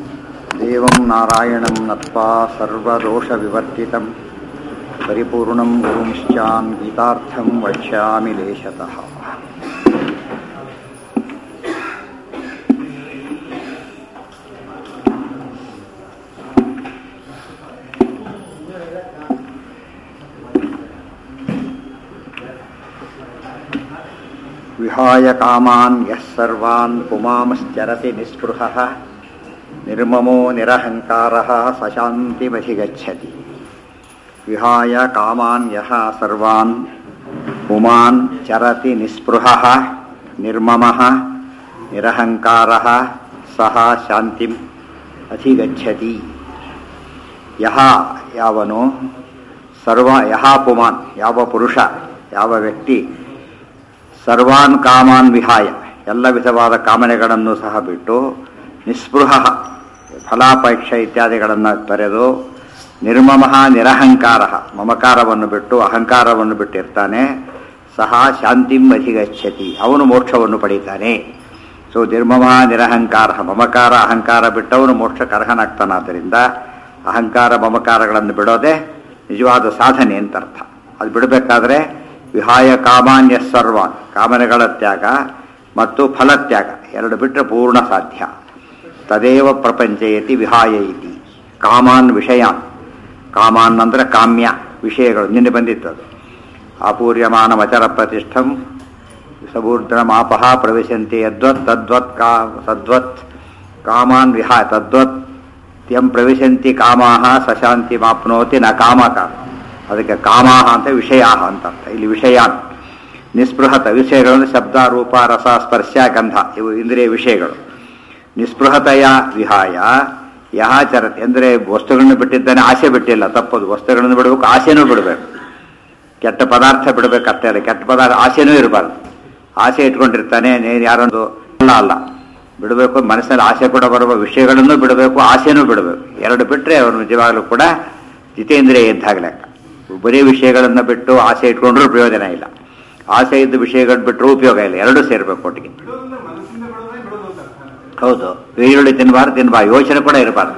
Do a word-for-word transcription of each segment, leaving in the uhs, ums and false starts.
ದೇವಂ ನಾರಾಯಣಂ ನತ್ವಾ ಸರ್ವದೋಷವಿವರ್ಜಿತಂ ಪರಿಪೂರ್ಣಂ ಗುರುಂಶ್ಚಾನ್ ಗೀತಾರ್ಥಂ ವಕ್ಷ್ಯಾಮಿ ಲೇಶತಃ. ವಿಹಾಯ ಕಾಮಾನ್ ಯಃ ಸರ್ವಾನ್ ಪುಮಾಂಶ್ಚರತಿ ನಿಸ್ಪೃಹಃ ನಿರ್ಮಮೋ ನಿರಹಂಕಾರಃ ಸಶಾಂತಿಮಧಿಗಚ್ಚತಿ. ವಿಹಾಯ ಕಾಮಾನ್ ಯಃ ಸರ್ವಾನ್ ಪುಮಾನ್ ಚರತಿ ನಿಸ್ಪೃಹಃ ನಿರ್ಮಮಃ ನಿರಹಂಕಾರಃ ಸಹ ಶಾಂತಿಂ ಅಧಿಗಚ್ಚತಿ. ಯಹ ಯಾವನು ಸರ್ವ ಯಹ ಪುಮಾನ್ ಯಾವ ಪುರುಷ ಯಾವ ವ್ಯಕ್ತಿ ಸರ್ವಾನ್ ಕಾಮಾನ್ ವಿಹಾಯ ಎಲ್ಲ ವಿಧವಾದ ಕಾಮನೆಗಳನ್ನು ಸಹ ಬಿಟ್ಟು ನಿಸ್ಪೃಹ ಫಲಾಪೇಕ್ಷೆ ಇತ್ಯಾದಿಗಳನ್ನು ತೊರೆದು ನಿರ್ಮಮಃ ನಿರಹಂಕಾರ ಮಮಕಾರವನ್ನು ಬಿಟ್ಟು ಅಹಂಕಾರವನ್ನು ಬಿಟ್ಟಿರ್ತಾನೆ. ಸಹ ಶಾಂತಿಂ ಅಧಿಗಚ್ಚತಿ ಅವನು ಮೋಕ್ಷವನ್ನು ಪಡೀತಾನೆ. ಸೊ ನಿರ್ಮಮಃ ನಿರಹಂಕಾರ ಮಮಕಾರ ಅಹಂಕಾರ ಬಿಟ್ಟವನು ಮೋಕ್ಷಕ್ಕೆ ಅರ್ಹನಾಗ್ತಾನಾದ್ದರಿಂದ ಅಹಂಕಾರ ಮಮಕಾರಗಳನ್ನು ಬಿಡೋದೇ ನಿಜವಾದ ಸಾಧನೆ ಅಂತ ಅರ್ಥ. ಅದು ಬಿಡಬೇಕಾದ್ರೆ ವಿಹಾಯ ಕಾಮಾನ್ಯ ಸರ್ವಾನ್ ಕಾಮನೆಗಳ ತ್ಯಾಗ ಮತ್ತು ಫಲತ್ಯಾಗ ಎರಡು ಬಿಟ್ಟರೆ ಪೂರ್ಣ ಸಾಧ್ಯ. ತದೇವ ಪ್ರಪಂಚಯತಿ ವಿಹಾಯ ಇತಿ. ಕಾಮಾನ್ ವಿಷಯಾನ್ ಕಾಮಾನ್ ಅಂದರೆ ಕಾಮ್ಯ ವಿಷಯಗಳು ನಿನ್ನೆ ಬಂದಿತ್ತದು. ಆಪೂರ್ಯಮಾನ ವಚರ ಪ್ರತಿಷ್ಠಂ ಸಬೂರ್ಧ್ರಮಾಪಹ ಪ್ರವೇಶಂತೆ ಯದ್ವತ್ ತದ್ವತ್ ಕಾ ತದ್ವತ್ ಕಾಮಾನ್ ವಿಹಾಯ ತದ್ವತ್ ಯಂ ಪ್ರವೇಶಂತಿ ಕಾಮಾಹ ಸಶಾಂತಿ ಮಾಪ್ನೋತಿ ನ ಕಾಮಕಾಮ. ಅದಕ್ಕೆ ಕಾಮಾಹ ಅಂತ ವಿಷಯಾಹ ಅಂತ ಅರ್ಥ. ಇಲ್ಲಿ ವಿಷಯಾನ್ ನಿಸ್ಪೃಹತ ವಿಷಯಗಳನ್ನು ಶಬ್ದ ರೂಪ ರಸ ಸ್ಪರ್ಶ ಗಂಧ ಇವು ಇಂದ್ರಿಯ ವಿಷಯಗಳು. ನಿಸ್ಪೃಹತೆಯ ವಿಹಾಯ ಯಹ ಚರತಿ ಅಂದರೆ ವಸ್ತುಗಳನ್ನು ಬಿಟ್ಟಿದ್ದಾನೆ, ಆಸೆ ಬಿಟ್ಟಿಲ್ಲ, ತಪ್ಪದು. ವಸ್ತುಗಳನ್ನು ಬಿಡಬೇಕು, ಆಸೆನೂ ಬಿಡಬೇಕು. ಕೆಟ್ಟ ಪದಾರ್ಥ ಬಿಡಬೇಕು ಅಷ್ಟೇ ಅಲ್ಲ, ಕೆಟ್ಟ ಪದಾರ್ಥ ಆಸೆನೂ ಇರಬಾರ್ದು. ಆಸೆ ಇಟ್ಕೊಂಡಿರ್ತಾನೆ ನೀನು ಯಾರೊಂದು ಅಲ್ಲ ಅಲ್ಲ ಬಿಡಬೇಕು. ಮನಸ್ಸಿನಲ್ಲಿ ಆಸೆ ಕೂಡ ಬರುವ ವಿಷಯಗಳನ್ನು ಬಿಡಬೇಕು, ಆಸೆನೂ ಬಿಡಬೇಕು. ಎರಡು ಬಿಟ್ಟರೆ ಅವನು ನಿಜವಾಗಲೂ ಕೂಡ ಜಿತೇಂದ್ರಿಯ ಇದ್ದಾಗಲೇ. ಬರೀ ವಿಷಯಗಳನ್ನು ಬಿಟ್ಟು ಆಸೆ ಇಟ್ಕೊಂಡ್ರೂ ಪ್ರಯೋಜನ ಇಲ್ಲ, ಆಸೆ ಇದ್ದ ವಿಷಯಗಳು ಬಿಟ್ಟರೂ ಉಪಯೋಗ ಇಲ್ಲ. ಎರಡೂ ಸೇರಬೇಕು ಒಟ್ಟಿಗೆ. ಹೌದು, ಈರುಳ್ಳಿ ತಿನ್ನಬಾರ್ದು ತಿನ್ನಬಾರ್ದು ಯೋಚನೆ ಕೂಡ ಇರಬಾರ್ದು.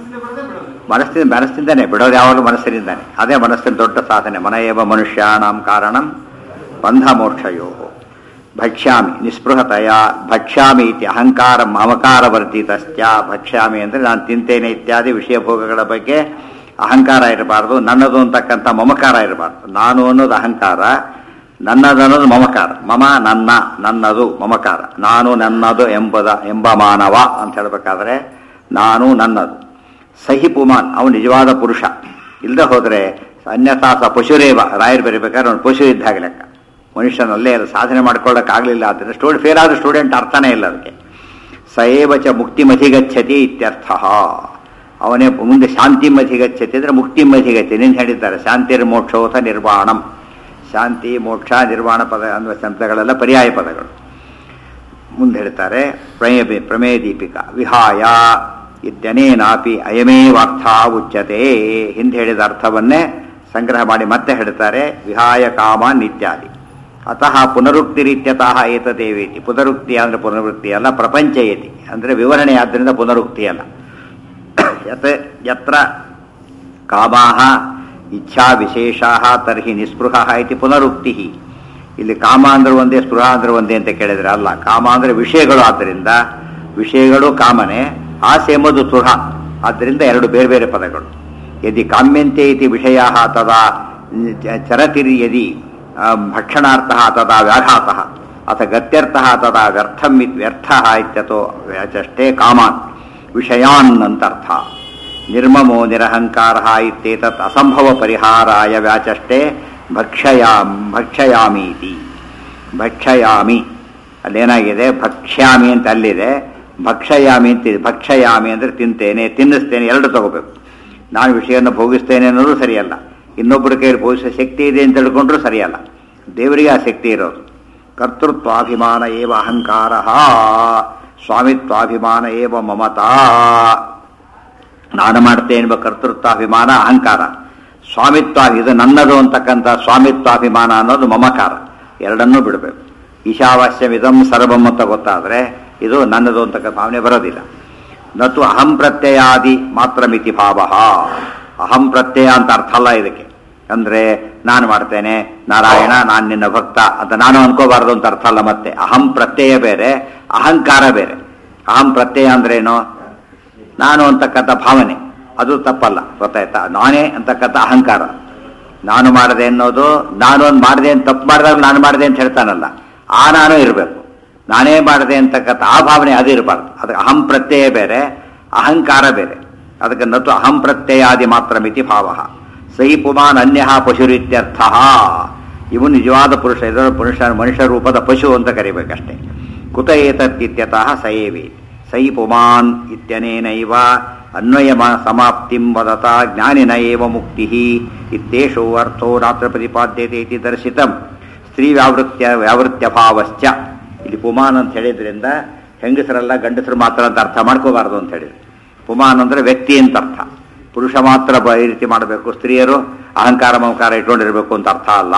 ಮನಸ್ಸಿನ ಮನಸ್ಸಿಂದಾನೆ ಬಿಡೋದು, ಯಾವಾಗಲೂ ಮನಸ್ಸಿನಿಂದಾನೆ. ಅದೇ ಮನಸ್ಸಿನ ದೊಡ್ಡ ಸಾಧನೆ. ಮನಯೇವ ಮನುಷ್ಯಾಣಾಂ ಕಾರಣಂ ಬಂಧ ಮೋಕ್ಷಯೋ. ಭಕ್ಷ್ಯಾಮಿ ನಿಸ್ಪೃಹತೆಯ ಭಕ್ಷ್ಯಾಮಿ ಇತಿ ಅಹಂಕಾರ ಮಮಕಾರ ವರ್ಧಿತಸ್ತ್ಯ. ಭಕ್ಷ್ಯಾಮಿ ಅಂದರೆ ನಾನು ತಿಂತೇನೆ ಇತ್ಯಾದಿ ವಿಷಯ ಭೋಗಗಳ ಬಗ್ಗೆ ಅಹಂಕಾರ ಇರಬಾರ್ದು. ನನ್ನದು ಅಂತಕ್ಕಂಥ ಮಮಕಾರ ಇರಬಾರ್ದು. ನಾನು ಅನ್ನೋದು ಅಹಂಕಾರ, ನನ್ನದು ಅನ್ನೋದು ಮಮಕಾರ. ಮಮ ನನ್ನ, ನನ್ನದು ಮಮಕಾರ. ನಾನು ನನ್ನದು ಎಂಬುದ ಎಂಬ ಮಾನವ ಅಂತ ಹೇಳಬೇಕಾದ್ರೆ ನಾನು ನನ್ನದು. ಸಹಿ ಪುಮಾನ್ ಅವನು ನಿಜವಾದ ಪುರುಷ. ಇಲ್ಲದೆ ಹೋದರೆ ಅನ್ಯಥಾ ಸ ಪಶುರೇವ ರಾಯರು ಬರೀಬೇಕಾದ್ರೆ ಅವನು ಪಶು ಇದ್ದಾಗ ಲೆಕ್ಕ. ಮನುಷ್ಯನಲ್ಲೇ ಸಾಧನೆ ಮಾಡ್ಕೊಳ್ಳೋಕ್ಕಾಗಲಿಲ್ಲ ಅಂದರೆ ಸ್ಟೂಡೆಂಟ್ ಫೇಲ್ ಆದ ಸ್ಟೂಡೆಂಟ್ ಅರ್ಥನೇ ಇಲ್ಲ ಅದಕ್ಕೆ. ಸಯೇವಚ ಮುಕ್ತಿ ಮಧಿಗಚ್ಚತಿ ಇತ್ಯರ್ಥ. ಅವನೇ ಮುಂದೆ ಶಾಂತಿ ಮಧಿಗಚ್ಚತಿ ಅಂದರೆ ಮುಕ್ತಿ ಮಧಿಗಚ್ಚತಿ ನಿಂದು ಹೇಳಿದ್ದಾರೆ. ಶಾಂತಿರ್ ಮೋಕ್ಷೋಥ ನಿರ್ವಾಣಂ. ಶಾಂತಿ ಮೋಕ್ಷ ನಿರ್ವಾಣ ಪದ ಅನ್ನುವ ಶಬ್ದಗಳೆಲ್ಲ ಪರ್ಯಾಯ ಪದಗಳು. ಮುಂದೆ ಹೇಳ್ತಾರೆ ಪ್ರಮೇಯ ಪ್ರಮೇಯ ದೀಪಿಕಾ ವಿಹಾಯ ಇತ್ಯನೇನಾಪಿ ಅಯಮೇವಾರ್ಥ ಉಚ್ಯತೆ. ಹಿಂದೆ ಹೇಳಿದ ಅರ್ಥವನ್ನೇ ಸಂಗ್ರಹ ಮಾಡಿ ಮತ್ತೆ ಹೇಳ್ತಾರೆ ವಿಹಾಯ ಕಾಮಾನ್ ಇತ್ಯಾದಿ. ಅತಃ ಪುನರುಕ್ತಿರಿತ್ಯತಃ ಏತದೇವೇತಿ. ಪುನರುಕ್ತಿ ಅಂದರೆ ಪುನರುಕ್ತಿ ಅಲ್ಲ, ಪ್ರಪಂಚಯತಿ ಅಂದರೆ ವಿವರಣೆ. ಆದ್ದರಿಂದ ಪುನರುಕ್ತಿ ಅಲ್ಲ. ಯತ್ ಯತ್ರ ಕಾಮಾಹ ಇಚ್ಛಾ ವಿಶೇಷಾಹ ತರ್ಹಿ ನಿಸ್ಪೃಹಃ ಇತಿ ಪುನರುಕ್ತಿ. ಇಲ್ಲಿ ಕಾಮ ಅಂದ್ರೆ ಒಂದೇ, ಸ್ಪೃಹ ಅಂದ್ರೆ ಒಂದೇ ಅಂತ ಕೇಳಿದ್ರೆ ಅಲ್ಲ. ಕಾಮ ಅಂದರೆ ವಿಷಯಗಳು, ಆದ್ದರಿಂದ ವಿಷಯಗಳು ಕಾಮನೆ, ಆಸೆ ಎಂಬುದು ಸ್ಪೃಹ. ಆದ್ದರಿಂದ ಎರಡು ಬೇರೆ ಬೇರೆ ಪದಗಳು. ಯದಿ ಕಾಮ್ಯಂತೆ ಇತಿ ವಿಷಯಾಹ ತದಾ ಚರತಿರಿ ಯದಿ ಭಕ್ಷಣಾರ್ಥಃ ತದಾ ವ್ಯಾಘಾತಃ ಅಥ ಗತ್ಯರ್ಥಃ ತದಾ ವ್ಯರ್ಥಂ ವ್ಯರ್ಥಃ ಇತ್ಯತೋ ವ್ಯಾಚಷ್ಟೇ ಕಾಮಾನ್ ವಿಷಯಾನ್ ಅಂತರ್ಥ. ನಿರ್ಮಮೋ ನಿರಹಂಕಾರ ಇತ್ಯೇತತ್ ಅಸಂಭವ ಪರಿಹಾರಾಯ ವ್ಯಾಚಷ್ಟೇ ಭಕ್ಷಯಾಂ ಭಕ್ಷಯಾಮೀತಿ. ಭಕ್ಷಯಾಮಿ ಅಲ್ಲೇನಾಗಿದೆ, ಭಕ್ಷ್ಯಾಮಿ ಅಂತ ಅಲ್ಲಿದೆ, ಭಕ್ಷಯಾಮಿ ಅಂತಿದೆ. ಭಕ್ಷಯಾಮಿ ಅಂದರೆ ತಿಂತೇನೆ, ತಿನ್ನಿಸ್ತೇನೆ, ಎರಡು ತಗೋಬೇಕು. ನಾನು ವಿಷಯವನ್ನು ಭೋಗಿಸ್ತೇನೆ ಅನ್ನೋದು ಸರಿಯಲ್ಲ. ಇನ್ನೊಬ್ಬರ ಕೈಯಲ್ಲಿ ಭೋಗಿಸೋ ಶಕ್ತಿ ಇದೆ ಅಂತ ತಿಳ್ಕೊಂಡ್ರೂ ಸರಿಯಲ್ಲ. ದೇವರಿಗೆ ಆ ಶಕ್ತಿ ಇರೋದು. ಕರ್ತೃತ್ವಾಭಿಮಾನ ಏವ ಅಹಂಕಾರ, ಸ್ವಾಮಿತ್ವಾಭಿಮಾನ ಏವ ಮಮತಾ. ನಾನು ಮಾಡ್ತೇನೆ ಎಂಬ ಕರ್ತೃತ್ವಾಭಿಮಾನ ಅಹಂಕಾರ. ಸ್ವಾಮಿತ್ವ ಇದು ನನ್ನದು ಅಂತಕ್ಕಂಥ ಸ್ವಾಮಿತ್ವಾಭಿಮಾನ ಅನ್ನೋದು ಮಮಕಾರ. ಎರಡನ್ನೂ ಬಿಡಬೇಕು. ಈಶಾವಾಸ್ಯಮಿದಂ ಸರ್ವಂ ಅಂತ ಗೊತ್ತಾದರೆ ಇದು ನನ್ನದು ಅಂತಕ್ಕ ಭಾವನೆ ಬರೋದಿಲ್ಲ. ನತು ಅಹಂ ಪ್ರತ್ಯಯಾದಿ ಮಾತ್ರ ಮಿತಿ ಭಾವ. ಅಹಂ ಪ್ರತ್ಯಯ ಅಂತ ಅರ್ಥ ಅಲ್ಲ ಇದಕ್ಕೆ. ಅಂದ್ರೆ ನಾನು ಮಾಡ್ತೇನೆ ನಾರಾಯಣ ನಾನು ನಿನ್ನ ಭಕ್ತ ಅಂತ ನಾನು ಅನ್ಕೋಬಾರ್ದು ಅಂತ ಅರ್ಥ ಅಲ್ಲ. ಮತ್ತೆ ಅಹಂ ಪ್ರತ್ಯಯ ಬೇರೆ, ಅಹಂಕಾರ ಬೇರೆ. ಅಹಂ ಪ್ರತ್ಯಯ ಅಂದ್ರೇನು? ನಾನು ಅಂತಕ್ಕಂಥ ಭಾವನೆ, ಅದು ತಪ್ಪಲ್ಲ, ಗೊತ್ತಾಯ್ತಾ? ನಾನೇ ಅಂತಕ್ಕಂಥ ಅಹಂಕಾರ. ನಾನು ಮಾಡಿದೆ ಅನ್ನೋದು, ನಾನು ಒಂದು ಮಾಡಿದೆ ಅಂತ ತಪ್ಪು ಮಾಡಿದಾಗ ನಾನು ಮಾಡಿದೆ ಅಂತ ಹೇಳ್ತಾನಲ್ಲ, ಆ ನಾನು ಇರಬೇಕು. ನಾನೇ ಮಾಡಿದೆ ಅಂತಕ್ಕಂಥ ಆ ಭಾವನೆ ಅದು ಇರಬಾರ್ದು. ಅದಕ್ಕೆ ಅಹಂ ಪ್ರತ್ಯಯ ಬೇರೆ, ಅಹಂಕಾರ ಬೇರೆ. ಅದಕ್ಕೆ ನತು ಅಹಂ ಪ್ರತ್ಯಯಾದಿ ಮಾತ್ರ ಮಿತಿ ಭಾವ. ಸೈ ಪುಮಾನ್ ಅನ್ಯ ಪಶುರಿತ್ಯರ್ಥ. ಇವು ನಿಜವಾದ ಪುರುಷ, ಇದರ ಪುರುಷ ಮನುಷ್ಯ ರೂಪದ ಪಶು ಅಂತ ಕರಿಬೇಕಷ್ಟೇ. ಕುತ ಏತತ್ಯತಃ ಸಯೇವಿ ಸೈ ಪುಮಾನ್ ಇತ್ಯನೇನೈವ ಅನ್ವಯ ಸಮಾಪ್ತಿಂ ವದತ ಜ್ಞಾನಿನ ಏವ ಮುಕ್ತಿ ಇತ್ಯೇಷೋ ಅರ್ಥೋ ನಾತ್ರ ಪ್ರತಿಪಾದ್ಯತೆ ಇತಿ ದರ್ಶಿತಂ. ಸ್ತ್ರೀ ವ್ಯಾವೃತ್ಯ ವ್ಯಾವೃತ್ಯ ಭಾವಶ್ಚ. ಇಲ್ಲಿ ಪುಮಾನ್ ಅಂತ ಹೇಳಿದ್ರಿಂದ ಹೆಂಗಸರಲ್ಲ ಗಂಡಸರು ಮಾತ್ರ ಅಂತ ಅರ್ಥ ಮಾಡ್ಕೋಬಾರ್ದು ಅಂತ ಹೇಳಿದ್ರು. ಪುಮಾನ್ ಅಂದ್ರೆ ವ್ಯಕ್ತಿ ಅಂತ ಅರ್ಥ. ಪುರುಷ ಮಾತ್ರ ಈ ರೀತಿ ಮಾಡಬೇಕು, ಸ್ತ್ರೀಯರು ಅಹಂಕಾರ ಮಮಕಾರ ಇಟ್ಕೊಂಡಿರ್ಬೇಕು ಅಂತ ಅರ್ಥ ಅಲ್ಲ.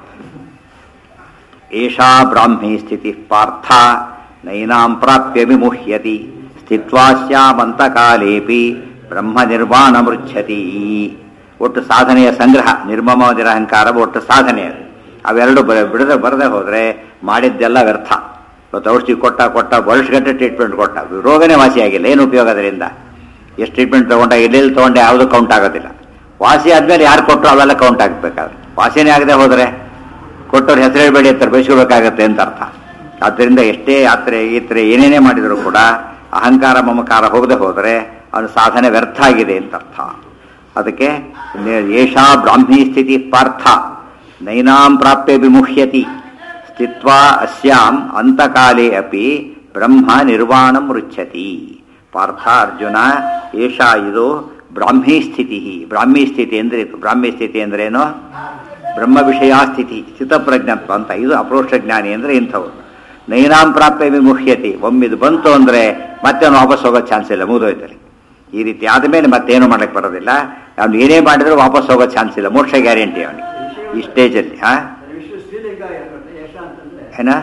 ಏಷಾ ಬ್ರಾಹ್ಮಿ ಸ್ಥಿತಿ ಪಾರ್ಥ ನೈನಾಂ ಪ್ರಾಪ್ಯ ವಿಮುಹ್ಯತಿ ಸ್ಥಿತ್ವಾ ಸ್ಯಾಮಂತಕಾಲೇಪಿ ಬ್ರಹ್ಮ ನಿರ್ವಾಣ ಮೃಚ್ಛತಿ. ಒಟ್ಟು ಸಾಧನೆಯ ಸಂಗ್ರಹ, ನಿರ್ಮಮ ನಿರಹಂಕಾರ ಒಟ್ಟು ಸಾಧನೆ. ಅವೆರಡು ಬಿಡದೆ ಬರದೆ ಹೋದರೆ ಮಾಡಿದ್ದೆಲ್ಲ ವ್ಯರ್ಥ. ಇವತ್ತು ಔಷಧಿ ಕೊಟ್ಟ ಕೊಟ್ಟ ವರ್ಷಗಟ್ಟೆ ಟ್ರೀಟ್ಮೆಂಟ್ ಕೊಟ್ಟ, ರೋಗನೇ ವಾಸಿಯಾಗಿಲ್ಲ, ಏನು ಉಪಯೋಗ ಅದರಿಂದ? ಎಷ್ಟು ಟ್ರೀಟ್ಮೆಂಟ್ ತೊಗೊಂಡ, ಎಲ್ಲೆಲ್ಲಿ ತೊಗೊಂಡೆ, ಯಾವುದು ಕೌಂಟ್ ಆಗೋದಿಲ್ಲ. ವಾಸಿ ಆದಮೇಲೆ ಯಾರು ಕೊಟ್ಟರು ಅವೆಲ್ಲ ಕೌಂಟ್ ಆಗಬೇಕಾದ್ರೆ, ವಾಸಿನೇ ಆಗದೆ ಹೋದರೆ ಕೊಟ್ಟವ್ರು ಹೆಸರು ಹೇಳ್ಬೇಡಿ ಅಂತ ಬಯಸ್ಕೋಬೇಕಾಗತ್ತೆ ಅಂತ ಅರ್ಥ. ಆದ್ದರಿಂದ ಎಷ್ಟೇ ಯಾತ್ರೆ ಈತ್ರೆ ಏನೇನೇ ಮಾಡಿದರೂ ಕೂಡ ಅಹಂಕಾರ ಮಮಕಾರ ಹೋಗದೆ ಹೋದರೆ ಅವನ ಸಾಧನೆ ವ್ಯರ್ಥ ಆಗಿದೆ ಅಂತ ಅರ್ಥ. ಅದಕ್ಕೆ ಏಷಾ ಬ್ರಾಹ್ಮಿ ಸ್ಥಿತಿ ಪಾರ್ಥ ನೈನಾಂ ಪ್ರಾಪ್ಯ ವಿಮುಹ್ಯತಿ ಸ್ಥಿತ್ವಾ ಅಸ್ಯಾಂ ಅಂತಕಾಲೇ ಅಪಿ ಬ್ರಹ್ಮ ನಿರ್ವಾಣ ಮೃಚ್ಛತಿ. ಪಾರ್ಥ ಅರ್ಜುನ, ಏಷಾ ಇದು ಬ್ರಾಹ್ಮಿ ಸ್ಥಿತಿ. ಬ್ರಾಹ್ಮಿ ಸ್ಥಿತಿ ಅಂದ್ರೆ ಇದು. ಬ್ರಾಹ್ಮಿ ಸ್ಥಿತಿ ಅಂದ್ರೇನು? ಬ್ರಹ್ಮ ವಿಷಯ ಸ್ಥಿತಿ, ಸ್ಥಿತಪ್ರಜ್ಞತ್ವ ಅಂತ. ಇದು ಅಪ್ರೋಕ್ಷ ಜ್ಞಾನಿ ಅಂದ್ರೆ ಇಂಥವ್ರು. ನೈನಾಂ ಪ್ರಾಪ್ಯ ವಿಮುಹ್ಯತಿ. ಒಮ್ಮಿದು ಬಂತು ಅಂದ್ರೆ ಮತ್ತೆ ಅವನು ವಾಪಸ್ ಹೋಗೋ ಚಾನ್ಸ್ ಇಲ್ಲ, ಮುಗಿದೋಯ್ತಲ್ಲಿ. ಈ ರೀತಿ ಆದಮೇಲೆ ಮತ್ತೇನು ಮಾಡಕ್ಕೆ ಬರೋದಿಲ್ಲ. ಅವ್ನು ಏನೇ ಮಾಡಿದ್ರು ವಾಪಸ್ ಹೋಗೋ ಚಾನ್ಸ್ ಇಲ್ಲ, ಮೋಕ್ಷ ಗ್ಯಾರಂಟಿ ಅವನಿಗೆ ಈ ಸ್ಟೇಜಲ್ಲಿ. ಹಾ ಏನ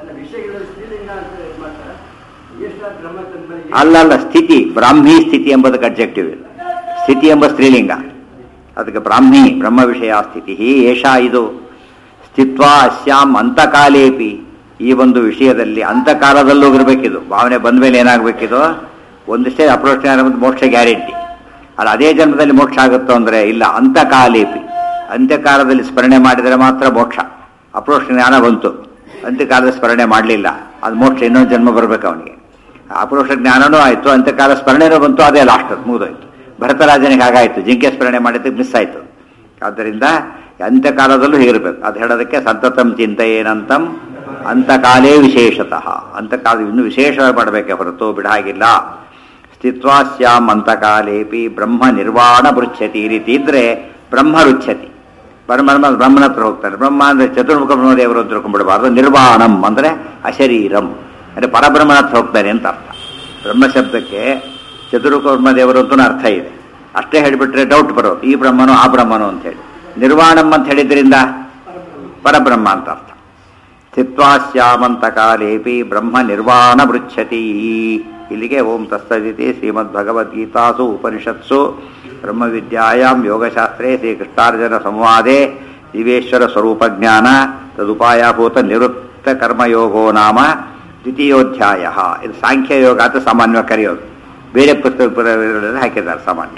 ಅಲ್ಲ ಅಲ್ಲ ಸ್ಥಿತಿ, ಬ್ರಾಹ್ಮಿ ಸ್ಥಿತಿ ಎಂಬುದಕ್ಕೆ ಅಬ್ಜೆಕ್ಟಿವ್. ಸ್ಥಿತಿ ಎಂಬ ಸ್ತ್ರೀಲಿಂಗ, ಅದಕ್ಕೆ ಬ್ರಾಹ್ಮಿ ಬ್ರಹ್ಮ ವಿಷಯ ಸ್ಥಿತಿ. ಏಷಾ ಇದು ಸ್ಥಿತ್ವಾ ಅಸ್ಯಾಂ ಅಂತಕಾಲೇಪಿ. ಈ ಒಂದು ವಿಷಯದಲ್ಲಿ ಅಂತಕಾಲದಲ್ಲೂ ಇರಬೇಕಿದು. ಭಾವನೆ ಬಂದ ಮೇಲೆ ಏನಾಗಬೇಕಿದು? ಒಂದಿಷ್ಟೇ ಅಪ್ರೋಚ್ ಮೋಕ್ಷ ಗ್ಯಾರಂಟಿ. ಅಲ್ಲ ಅದೇ ಜನ್ಮದಲ್ಲಿ ಮೋಕ್ಷ ಆಗುತ್ತೋ ಅಂದರೆ ಇಲ್ಲ. ಅಂತಕಾಲೇಪಿ, ಅಂತ್ಯಕಾಲದಲ್ಲಿ ಸ್ಮರಣೆ ಮಾಡಿದರೆ ಮಾತ್ರ ಮೋಕ್ಷ. ಅಪ್ರೋಚ್ ಜ್ಞಾನ ಬಂತು, ಅಂತ್ಯಕಾಲದ ಸ್ಮರಣೆ ಮಾಡಲಿಲ್ಲ, ಅದು ಮೋಕ್ಷ ಇನ್ನೊಂದು ಜನ್ಮ ಬರಬೇಕು ಅವನಿಗೆ. ಅಪ್ರೋಕ್ಷ ಜ್ಞಾನನೂ ಆಯಿತು, ಅಂತ್ಯಕಾಲ ಸ್ಮರಣೆನೂ ಬಂತು, ಅದೇ ಲಾಸ್ಟ್ ಅದು ಮುಗಿದೋಯ್ತು. ಭರತರಾಜನಿಗೆ ಹಾಗಾಯಿತು, ಜಿಂಕೆ ಸ್ಮರಣೆ ಮಾಡಿದ್ದಕ್ಕೆ ಮಿಸ್ ಆಯಿತು. ಆದ್ದರಿಂದ ಅಂತ್ಯಕಾಲದಲ್ಲೂ ಹೀಗಿರಬೇಕು. ಅದು ಹೇಳೋದಕ್ಕೆ ಸಂತತಂ ಚಿಂತೆಯೇನಂತಂ ಅಂತಕಾಲೇ ವಿಶೇಷತಃ. ಅಂತಕಾಲ ಇನ್ನೂ ವಿಶೇಷವಾಗಿ ಮಾಡಬೇಕೆ ಹೊರತು ಬಿಡಾಗಿಲ್ಲ. ಸ್ಥಿತ್ವಾ ಸ್ಯಾಮ್ ಅಂತಕಾಲೇಪಿ ಬ್ರಹ್ಮ ನಿರ್ವಾಣ ಬೃಚ್ಛತಿ. ಈ ರೀತಿ ಇದ್ರೆ ಬ್ರಹ್ಮ ರುಚ್ಛತಿ. ಬ್ರಹ್ಮ ಬ್ರಹ್ಮನ ಹತ್ರ ಹೋಗ್ತಾರೆ. ಬ್ರಹ್ಮ ಅಂದ್ರೆ ಚತುರ್ಮುಖ ಬ್ರಹ್ಮದೇವರು ಅಂತ ತಿಳ್ಕೊಂಡ್ಬಿಡಬಾರ್ದು. ನಿರ್ವಾಣಂ ಅಂದ್ರೆ ಅಶರೀರಂ ಅಂದರೆ ಪರಬ್ರಹ್ಮನ ಹತ್ರ ಹೋಗ್ತಾರೆ ಅಂತ ಅರ್ಥ. ಬ್ರಹ್ಮ ಶಬ್ದಕ್ಕೆ ಚತುರ್ಮುಖ ಬ್ರಹ್ಮದೇವರು ಅಂತೂ ಅರ್ಥ ಇದೆ. ಅಷ್ಟೇ ಹೇಳಿಬಿಟ್ರೆ ಡೌಟ್ ಬರೋದು, ಈ ಬ್ರಹ್ಮನೋ ಆ ಬ್ರಹ್ಮನೋ ಅಂತ ಹೇಳಿ. ನಿರ್ವಾಣಂ ಅಂತ ಹೇಳಿದ್ರಿಂದ ಪರಬ್ರಹ್ಮ ಅಂತ ಅರ್ಥ. ಸ್ಥಿತ್ವಾ ಸ್ಯಾಮಂತಕಾಲೇಪಿ ಬ್ರಹ್ಮ ನಿರ್ವಾಣ ಬೃಚ್ಛತಿ. ಇಲ್ಲಿಗೆ ಓಂ ತತ್ಸದಿತಿ ಶ್ರೀಮದ್ಭಗವದ್ಗೀತಾಸು ಉಪನಿಷತ್ಸು ಬ್ರಹ್ಮವಿದ್ಯಾಯಾಂ ಯೋಗಶಾಸ್ತ್ರೇ ಶ್ರೀಕೃಷ್ಣಾರ್ಜುನ ಸಂವಾದೆ ದಿವೇಶ್ವರ ಸ್ವರೂಪಜ್ಞಾನ ತದುಪಾಯಭೂತ ನಿವೃತ್ತ ಕರ್ಮಯೋಗೋ ನಾಮ ದ್ವಿತೀಯೋಧ್ಯಾಯ. ಇದು ಸಾಂಖ್ಯಯೋಗ ಅಂತ ಸಾಮಾನ್ಯವಾಗಿ ಕರೆಯೋದು. ಬೇರೆ ಪುಸ್ತಕ ಹಾಕಿದ್ದಾರೆ ಸಾಮಾನ್ಯ.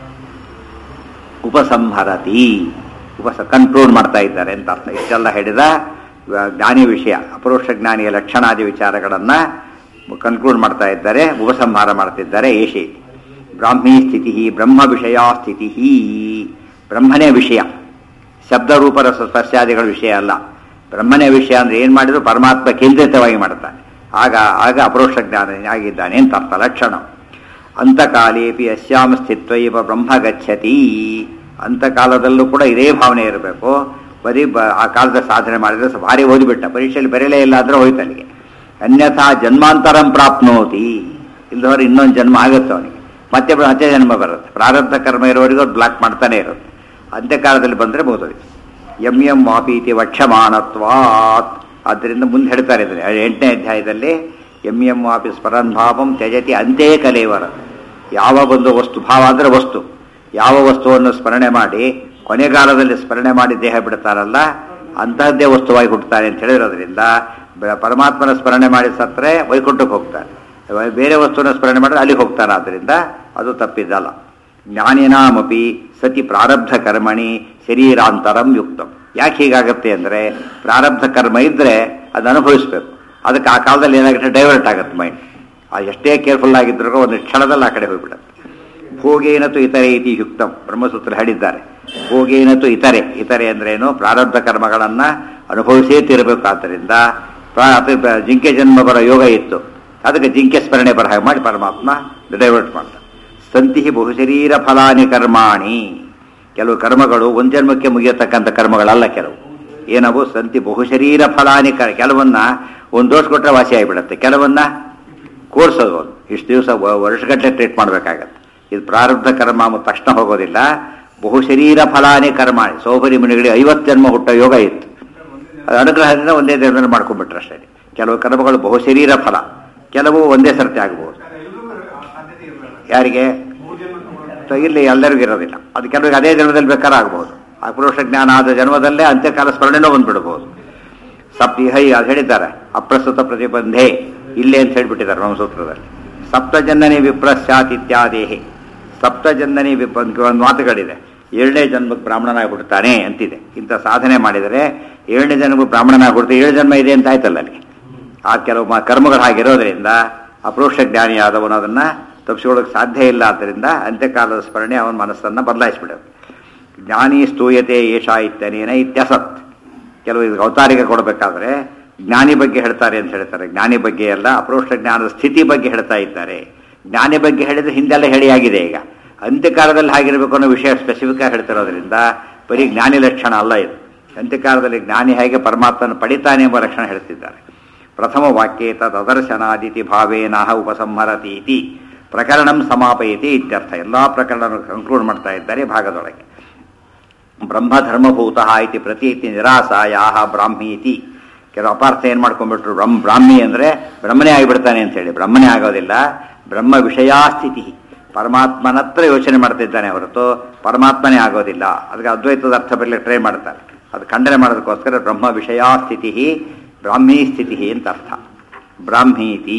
ಉಪಸಂಹರತಿ, ಉಪಸ ಕನ್ಕ್ಲೂಡ್ ಮಾಡ್ತಾ ಇದ್ದಾರೆ ಅಂತ ಅರ್ಥ. ಇಷ್ಟೆಲ್ಲ ಹೇಳಿದ ಜ್ಞಾನಿ ವಿಷಯ, ಅಪರೋಕ್ಷ ಜ್ಞಾನಿಯ ಲಕ್ಷಣಾದಿ ವಿಚಾರಗಳನ್ನು ಕನ್ಕ್ಲೂಡ್ ಮಾಡ್ತಾ ಇದ್ದಾರೆ, ಉಪಸಂಹಾರ ಮಾಡ್ತಿದ್ದಾರೆ. ಏಷೇ ಬ್ರಾಹ್ಮೀ ಸ್ಥಿತಿ ಬ್ರಹ್ಮ ವಿಷಯ ಸ್ಥಿತಿ. ಬ್ರಹ್ಮನೇ ವಿಷಯ, ಶಬ್ದರೂಪರ ಸ್ಪರ್ಶಾದಿಗಳ ವಿಷಯ ಅಲ್ಲ. ಬ್ರಹ್ಮನೇ ವಿಷಯ ಅಂದರೆ ಏನು ಮಾಡಿದ್ರು ಪರಮಾತ್ಮ ಕೇಂದ್ರಿತವಾಗಿ ಮಾಡ್ತಾನೆ. ಆಗ ಆಗ ಅಪರೋಕ್ಷ ಜ್ಞಾನ ಆಗಿದ್ದಾನೆ ಅಂತ ಅರ್ಥ. ಲಕ್ಷಣ ಅಂತಕಾಲೇಪಿ ಅಸ್ಯಾಂ ಸ್ಥಿತ್ವೈವ ಬ್ರಹ್ಮ ಗಚ್ಚತಿ. ಅಂತಕಾಲದಲ್ಲೂ ಕೂಡ ಇದೇ ಭಾವನೆ ಇರಬೇಕು. ಬರೀ ಬ ಆ ಕಾಲದ ಸಾಧನೆ ಮಾಡಿದ್ರೆ ಭಾರಿ ಓದಿಬಿಟ್ಟ, ಪರೀಕ್ಷೆಯಲ್ಲಿ ಬರೀಲೇ ಇಲ್ಲ ಅಂದರೆ ಹೋಯ್ತು ಅಲ್ಲಿಗೆ. ಅನ್ಯಥಾ ಜನ್ಮಾಂತರಂ ಪ್ರಾಪ್ನೋತಿ. ಇಲ್ಲದವರು ಇನ್ನೊಂದು ಜನ್ಮ ಆಗುತ್ತೆ ಅವನಿಗೆ, ಮತ್ತೆ ಮತ್ತೆ ಜನ್ಮ ಬರುತ್ತೆ. ಪ್ರಾರಬ್ಧ ಕರ್ಮ ಇರೋವರೆಗೂ ಅವ್ರು ಬ್ಲಾಕ್ ಮಾಡ್ತಾನೆ ಇರುತ್ತೆ. ಅಂತ್ಯಕಾಲದಲ್ಲಿ ಬಂದರೆ ಮುಗಿದೋಯ್ತು. ಎಂ ಎಂ ವಾಪೀತಿ ವಕ್ಷಮಾನತ್ವಾತ್. ಆದ್ದರಿಂದ ಮುಂದೆ ಹೇಳ್ತಾರೆ ಇದ್ರೆ ಎಂಟನೇ ಅಧ್ಯಾಯದಲ್ಲಿ ಎಂ ಎಂ ವಾಪಿ ಸ್ಮರನ್ ಭಾವಂ ತ್ಯಜತಿ ಅಂತ್ಯೇ ಕಲೇವರ. ಯಾವ ಒಂದು ವಸ್ತು, ಭಾವ ಅಂದರೆ ವಸ್ತು, ಯಾವ ವಸ್ತುವನ್ನು ಸ್ಮರಣೆ ಮಾಡಿ ಕೊನೆಗಾಲದಲ್ಲಿ ಸ್ಮರಣೆ ಮಾಡಿ ದೇಹ ಬಿಡ್ತಾರಲ್ಲ ಅಂತಹದ್ದೇ ವಸ್ತುವಾಗಿ ಹುಟ್ಟುತ್ತಾರೆ ಅಂತ ಹೇಳಿರೋದ್ರಿಂದ ಪರಮಾತ್ಮನ ಸ್ಮರಣೆ ಮಾಡಿ ಸತ್ತರೆ ವೈಕುಂಠಕ್ಕೆ ಹೋಗ್ತಾರೆ, ಬೇರೆ ವಸ್ತುವಿನ ಸ್ಮರಣೆ ಮಾಡಿದ್ರೆ ಅಲ್ಲಿಗೆ ಹೋಗ್ತಾನೆ. ಆದ್ದರಿಂದ ಅದು ತಪ್ಪಿದ್ದಲ್ಲ. ಜ್ಞಾನಿನಾಮಪಿ ಸತಿ ಪ್ರಾರಬ್ಧ ಕರ್ಮಣಿ ಶರೀರಾಂತರಂ ಯುಕ್ತಂ. ಯಾಕೆ ಹೀಗಾಗತ್ತೆ ಅಂದರೆ ಪ್ರಾರಬ್ಧ ಕರ್ಮ ಇದ್ದರೆ ಅದು ಅನುಭವಿಸ್ಬೇಕು. ಅದಕ್ಕೆ ಆ ಕಾಲದಲ್ಲಿ ಏನಾಗುತ್ತೆ, ಡೈವರ್ಟ್ ಆಗುತ್ತೆ ಮೈಂಡ್. ಅದು ಎಷ್ಟೇ ಕೇರ್ಫುಲ್ ಆಗಿದ್ರೂ ಒಂದು ಕ್ಷಣದಲ್ಲಿ ಆ ಕಡೆ ಹೋಗಿಬಿಡುತ್ತೆ. ಭೋಗೇನತು ಇತರೆ ಇತಿ ಯುಕ್ತಂ, ಬ್ರಹ್ಮಸೂತ್ರ ಹೇಳಿದ್ದಾರೆ. ಭೋಗೇನತು ಇತರೆ, ಇತರೆ ಅಂದ್ರೇನು, ಪ್ರಾರಬ್ಧ ಕರ್ಮಗಳನ್ನು ಅನುಭವಿಸೇ ತೀರಬೇಕಾದ್ದರಿಂದ ಜಿಂಕೆ ಜನ್ಮ ಬರೋ ಯೋಗ ಇತ್ತು, ಅದಕ್ಕೆ ಜಿಂಕೆ ಸ್ಮರಣೆ ಬರ ಹಾಗೆ ಮಾಡಿ ಪರಮಾತ್ಮ ಡೈವರ್ಟ್ ಮಾಡ್ತಾರೆ. ಸಂತಿ ಬಹುಶರೀರ ಫಲಾನಿ ಕರ್ಮಾಣಿ, ಕೆಲವು ಕರ್ಮಗಳು ಒಂದು ಜನ್ಮಕ್ಕೆ ಮುಗಿಯತಕ್ಕಂಥ ಕರ್ಮಗಳಲ್ಲ. ಕೆಲವು ಏನವು ಸಂತಿ ಬಹುಶರೀರ ಫಲಾನಿ ಕರ್ ಕೆಲವನ್ನ ಒಂದು ದೋಷ ಕೊಟ್ಟರೆ ವಾಸಿ ಆಗಿಬಿಡುತ್ತೆ, ಕೆಲವನ್ನ ಕೋರ್ಸೋದು ಇಷ್ಟು ದಿವಸ ವರ್ಷಗಟ್ಟಲೆ ಟ್ರೀಟ್ ಮಾಡಬೇಕಾಗತ್ತೆ. ಇದು ಪ್ರಾರಬ್ಧ ಕರ್ಮ ತಕ್ಷಣ ಹೋಗೋದಿಲ್ಲ. ಬಹುಶರೀರ ಫಲಾನಿ ಕರ್ಮಾಣಿ, ಸೋಬರಿ ಮುನಿಗಳಿಗೆ ಐವತ್ತು ಜನ್ಮ ಹುಟ್ಟೋ ಯೋಗ ಇತ್ತು, ಅದು ಅನುಗ್ರಹದಿಂದ ಒಂದೇ ಜನ್ಮ ಮಾಡ್ಕೊಂಡ್ಬಿಟ್ರೆ ಅಷ್ಟೇ. ಕೆಲವು ಕರ್ಮಗಳು ಬಹುಶರೀರ ಫಲ, ಕೆಲವು ಒಂದೇ ಸರ್ತಿ ಆಗ್ಬೋದು. ಯಾರಿಗೆ ಇಲ್ಲಿ ಎಲ್ಲರಿಗೂ ಇರೋದಿಲ್ಲ, ಅದು ಕೆಲವರಿಗೆ ಅದೇ ಜನ್ಮದಲ್ಲಿ ಬೇಕಾದ್ರೆ ಆಗ್ಬೋದು. ಅಪುರುಷ ಜ್ಞಾನ ಆದ ಜನ್ಮದಲ್ಲೇ ಅಂತ್ಯಕಾಲ ಸ್ಮರಣೆನೂ ಬಂದ್ಬಿಡ್ಬೋದು. ಸಪ್ತ ಹೈ ಅದು ಹೇಳಿದ್ದಾರೆ, ಅಪ್ರಸ್ತುತ ಪ್ರತಿಬಂಧೆ ಇಲ್ಲೇ ಅಂತ ಹೇಳಿಬಿಟ್ಟಿದ್ದಾರೆ ಬ್ರಹ್ಮಸೂತ್ರದಲ್ಲಿ. ಸಪ್ತಜನ್ಮನಿ ವಿಪ್ರಸ್ಯಾತ್ ಇತ್ಯಾದೇಹಿ, ಸಪ್ತಜನ್ಮನಿ ವಿಪ್ ಒಂದು ಮಾತುಗಳಿದೆ. ಏಳನೇ ಜನ್ಮಕ್ಕೆ ಬ್ರಾಹ್ಮಣನಾಗ್ಬಿಡ್ತಾನೆ ಅಂತಿದೆ. ಇಂಥ ಸಾಧನೆ ಮಾಡಿದರೆ ಏಳನೇ ಜನ್ಮಕ್ಕೆ ಬ್ರಾಹ್ಮಣನಾಗ್ಬಿಡ್ತಾರೆ, ಏಳು ಜನ್ಮ ಇದೆ ಅಂತ ಆಯ್ತಲ್ಲ ಅಲ್ಲಿ. ಆ ಕೆಲವು ಕರ್ಮಗಳು ಹಾಗಿರೋದ್ರಿಂದ ಅಪರೋಕ್ಷ ಜ್ಞಾನಿಯಾದವನು ಅದನ್ನು ತಪ್ಪಿಸ್ಕೊಳ್ಳೋಕೆ ಸಾಧ್ಯ ಇಲ್ಲ. ಆದ್ದರಿಂದ ಅಂತ್ಯಕಾಲದ ಸ್ಮರಣೆ ಅವನ ಮನಸ್ಸನ್ನು ಬದಲಾಯಿಸ್ಬಿಡೋದು. ಜ್ಞಾನಿ ಸ್ತೂಯತೆ ಏಷ ಇತ್ಯನೇನ ಇತ್ಯಸತ್. ಕೆಲವು ಇದು ಅವತಾರಿಕೆ ಕೊಡಬೇಕಾದ್ರೆ ಜ್ಞಾನಿ ಬಗ್ಗೆ ಹೇಳ್ತಾರೆ ಅಂತ ಹೇಳ್ತಾರೆ. ಜ್ಞಾನಿ ಬಗ್ಗೆ ಎಲ್ಲ ಅಪರೋಕ್ಷ ಜ್ಞಾನದ ಸ್ಥಿತಿ ಬಗ್ಗೆ ಹೇಳ್ತಾ ಇದ್ದಾರೆ. ಜ್ಞಾನಿ ಬಗ್ಗೆ ಹೇಳಿದ್ರೆ ಹಿಂದೆಲ್ಲ ಹೇಳಿಯಾಗಿದೆ. ಈಗ ಅಂತ್ಯಕಾಲದಲ್ಲಿ ಹಾಗಿರಬೇಕು ಅನ್ನೋ ವಿಷಯ ಸ್ಪೆಸಿಫಿಕ್ ಆಗಿ ಹೇಳ್ತಿರೋದ್ರಿಂದ ಬರೀ ಜ್ಞಾನಿ ಲಕ್ಷಣ ಅಲ್ಲ ಇದು. ಅಂತ್ಯಕಾಲದಲ್ಲಿ ಜ್ಞಾನಿ ಹೇಗೆ ಪರಮಾತ್ಮನ ಪಡಿತಾನೆ ಎಂಬ ಲಕ್ಷಣ ಹೇಳ್ತಿದ್ದಾರೆ. ಪ್ರಥಮ ವಾಕ್ಯೇ ತದರ್ಶನಾದಿತಿ ಭಾವೇನಃ ಉಪಸಂಹರತಿ ಇತಿ ಪ್ರಕರಣಂ ಸಮಾಪಯತಿ ಇತ್ಯರ್ಥ. ಎಲ್ಲ ಪ್ರಕರಣವನ್ನು ಕನ್ಕ್ಲೂಡ್ ಮಾಡ್ತಾ ಇದ್ದಾರೆ ಭಾಗದೊಳಗೆ. ಬ್ರಹ್ಮಧರ್ಮಭೂತ ಇತಿ ಪ್ರತೀತಿ ನಿರಾಸಾಯಾಹ ಬ್ರಾಹ್ಮಿ ಇತಿ. ಕೆಲವು ಅಪಾರ್ಥ ಏನು ಮಾಡ್ಕೊಂಡ್ಬಿಟ್ರು, ಬ್ರಹ್ಮ ಬ್ರಾಹ್ಮಿ ಅಂದರೆ ಬ್ರಹ್ಮನೇ ಆಗಿಬಿಡ್ತಾನೆ ಅಂತೇಳಿ. ಬ್ರಹ್ಮನೇ ಆಗೋದಿಲ್ಲ, ಬ್ರಹ್ಮ ವಿಷಯಾಸ್ಥಿತಿ, ಪರಮಾತ್ಮನತ್ರ ಯೋಚನೆ ಮಾಡ್ತಿದ್ದಾನೆ ಹೊರತು ಪರಮಾತ್ಮನೇ ಆಗೋದಿಲ್ಲ. ಅದಕ್ಕೆ ಅದ್ವೈತದ ಅರ್ಥ ಬರಲಿಕ್ಕೆ ಟ್ರೈ ಮಾಡ್ತಾರೆ. ಅದು ಖಂಡನೆ ಮಾಡೋದಕ್ಕೋಸ್ಕರ ಬ್ರಹ್ಮ ವಿಷಯಾಸ್ಥಿತಿ ಬ್ರಾಹ್ಮೀ ಸ್ಥಿತಿ ಅಂತ ಅರ್ಥ. ಬ್ರಾಹ್ಮೀತಿ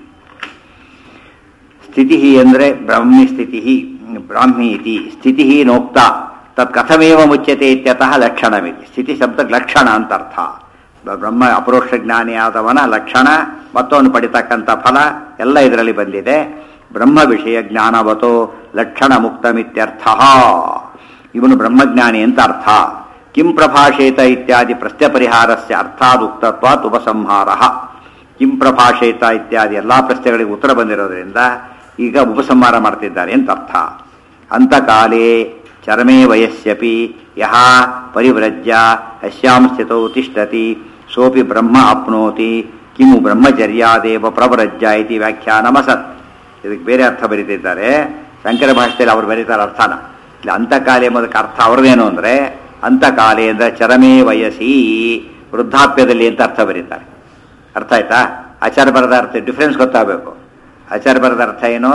ಸ್ಥಿತಿ ಅಂದರೆ ಬ್ರಾಹ್ಮಿ ಸ್ಥಿತಿ, ಬ್ರಾಹ್ಮೀತಿ ಸ್ಥಿತಿ ನೋಕ್ತ ತತ್ ಕಥಮೇವ ಮುಚ್ಯತೆ ಇತ್ಯತಃ ಲಕ್ಷಣವಿತಿ. ಸ್ಥಿತಿ ಶಬ್ದಕ್ಕೆ ಲಕ್ಷಣ ಅಂತ ಅರ್ಥ. ಬ್ರಹ್ಮ ಅಪರೋಕ್ಷ ಜ್ಞಾನಿಯಾದವನ ಲಕ್ಷಣ ಮತ್ತು ಅವನು ಪಡಿತಕ್ಕಂಥ ಫಲ ಎಲ್ಲ ಇದರಲ್ಲಿ ಬಂದಿದೆ. ಬ್ರಹ್ಮ ವಿಷಯ ಜ್ಞಾನವತೋ ಲಕ್ಷಣ ಮುಕ್ತಮಿತ್ಯರ್ಥ. ಇವನು ಬ್ರಹ್ಮಜ್ಞಾನಿ ಅಂತ ಅರ್ಥ. ಕಿಂ ಪ್ರಭಾಷೇತ ಇತ್ಯಾದಿ ಪ್ರಶ್ನೆ ಪರಿಹಾರಸ್ಯ ಅರ್ಥಾದುಕ್ತತ್ವಾತ್ ಉಪಸಂಹಾರ. ಕಿಂ ಪ್ರಭಾಷೇತ ಇತ್ಯಾದಿ ಎಲ್ಲ ಪ್ರಶ್ನೆಗಳಿಗೆ ಉತ್ತರ ಬಂದಿರೋದ್ರಿಂದ ಈಗ ಉಪಸಂಹಾರ ಮಾಡ್ತಿದ್ದಾರೆ ಅಂತ ಅರ್ಥ. ಅಂತಕಾಲೇ ಚರಮೇ ವಯಸ್ಸಪಿ ಯಹ ಪರಿವ್ರಜ್ಯ ಅಸ್ಯಾಂ ಸ್ಥಿತೌ ತಿಷ್ಠತಿ ಸೋಪಿ ಬ್ರಹ್ಮ ಆಪ್ನೋತಿ ಕಿಮು ಬ್ರಹ್ಮಚರ್ಯಾದೇವ ಪ್ರವ್ರಜ್ಯ ಇತಿ ವ್ಯಾಖ್ಯಾನಮಸತ್. ಇದಕ್ಕೆ ಬೇರೆ ಅರ್ಥ ಬರೀತಿದ್ದಾರೆ ಶಂಕರ ಭಾಷೆಯಲ್ಲಿ. ಅವರು ಬರೀತಾರೆ ಅರ್ಥನ. ಇಲ್ಲಿ ಅಂತಕಾಲೆ ಎಂಬುದಕ್ಕೆ ಅರ್ಥ ಅವ್ರದ್ದೇನು ಅಂದರೆ, ಅಂತಕಾಲೆ ಅಂದರೆ ಚರಮೇ ವಯಸ್ಸಿ, ವೃದ್ಧಾಪ್ಯದಲ್ಲಿ ಅಂತ ಅರ್ಥ ಬರೀತಾರೆ. ಅರ್ಥ ಆಯ್ತಾ? ಆಚಾರ ಬರದ ಅರ್ಥ ಡಿಫ್ರೆನ್ಸ್ ಗೊತ್ತಾಗಬೇಕು. ಆಚಾರ ಬರದ ಅರ್ಥ ಏನು,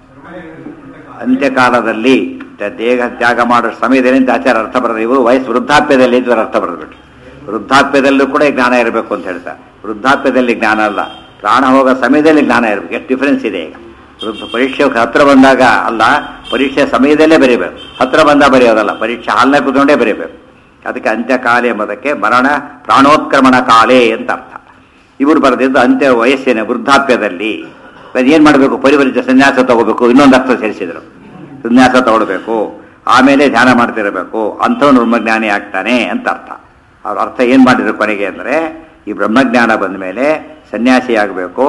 ಅಂತ್ಯಕಾಲದಲ್ಲಿ ದೇಹ ತ್ಯಾಗ ಮಾಡೋ ಸಮಯದಲ್ಲಿ ಅಂತ ಆಚಾರ ಅರ್ಥ ಬರೆದ. ಇವರು ವಯಸ್ಸು ವೃದ್ಧಾಪ್ಯದಲ್ಲಿ ಅಂತ ಅರ್ಥ ಬರೆದ್ಬಿಟ್ರು. ವೃದ್ಧಾಪ್ಯದಲ್ಲೂ ಕೂಡ ಜ್ಞಾನ ಇರಬೇಕು ಅಂತ ಹೇಳ್ತಾರೆ. ವೃದ್ಧಾಪ್ಯದಲ್ಲಿ ಜ್ಞಾನ ಅಲ್ಲ, ಪ್ರಾಣ ಹೋಗೋ ಸಮಯದಲ್ಲಿ ಜ್ಞಾನ ಇರಬೇಕು. ಎಷ್ಟು ಡಿಫ್ರೆನ್ಸ್ ಇದೆ ಈಗ. ವೃದ್ಧ ಪರೀಕ್ಷೆ ಹತ್ರ ಬಂದಾಗ ಅಲ್ಲ, ಪರೀಕ್ಷೆ ಸಮಯದಲ್ಲೇ ಬರೀಬೇಕು. ಹತ್ರ ಬಂದಾಗ ಬರೆಯೋದಲ್ಲ, ಪರೀಕ್ಷೆ ಹಾಲ್ನ ಕೂತ್ಕೊಂಡೇ ಬರೀಬೇಕು. ಅದಕ್ಕೆ ಅಂತ್ಯಕಾಲೆ ಎಂಬುದಕ್ಕೆ ಮರಣ ಪ್ರಾಣೋತ್ಕ್ರಮಣ ಕಾಲೇ ಅಂತ ಅರ್ಥ. ಇವರು ಬರೆದಿದ್ದು ಅಂತ್ಯ ವಯಸ್ಸಿನ ವೃದ್ಧಾಪ್ಯದಲ್ಲಿ. ಏನು ಮಾಡಬೇಕು, ಪರಿವರ್ಜ ಸನ್ಯಾಸ ತಗೋಬೇಕು. ಇನ್ನೊಂದು ಅರ್ಥ ಸೇರಿಸಿದ್ರು, ಸನ್ಯಾಸ ತಗೊಳ್ಬೇಕು, ಆಮೇಲೆ ಧ್ಯಾನ ಮಾಡ್ತಿರಬೇಕು, ಅಂಥವ್ನು ಬ್ರಹ್ಮಜ್ಞಾನಿ ಆಗ್ತಾನೆ ಅಂತ ಅರ್ಥ. ಅವ್ರ ಅರ್ಥ ಏನು ಮಾಡಿದ್ರು ಕೊನೆಗೆ ಅಂದರೆ, ಈ ಬ್ರಹ್ಮಜ್ಞಾನ ಬಂದ ಮೇಲೆ ಸನ್ಯಾಸಿ ಆಗಬೇಕು.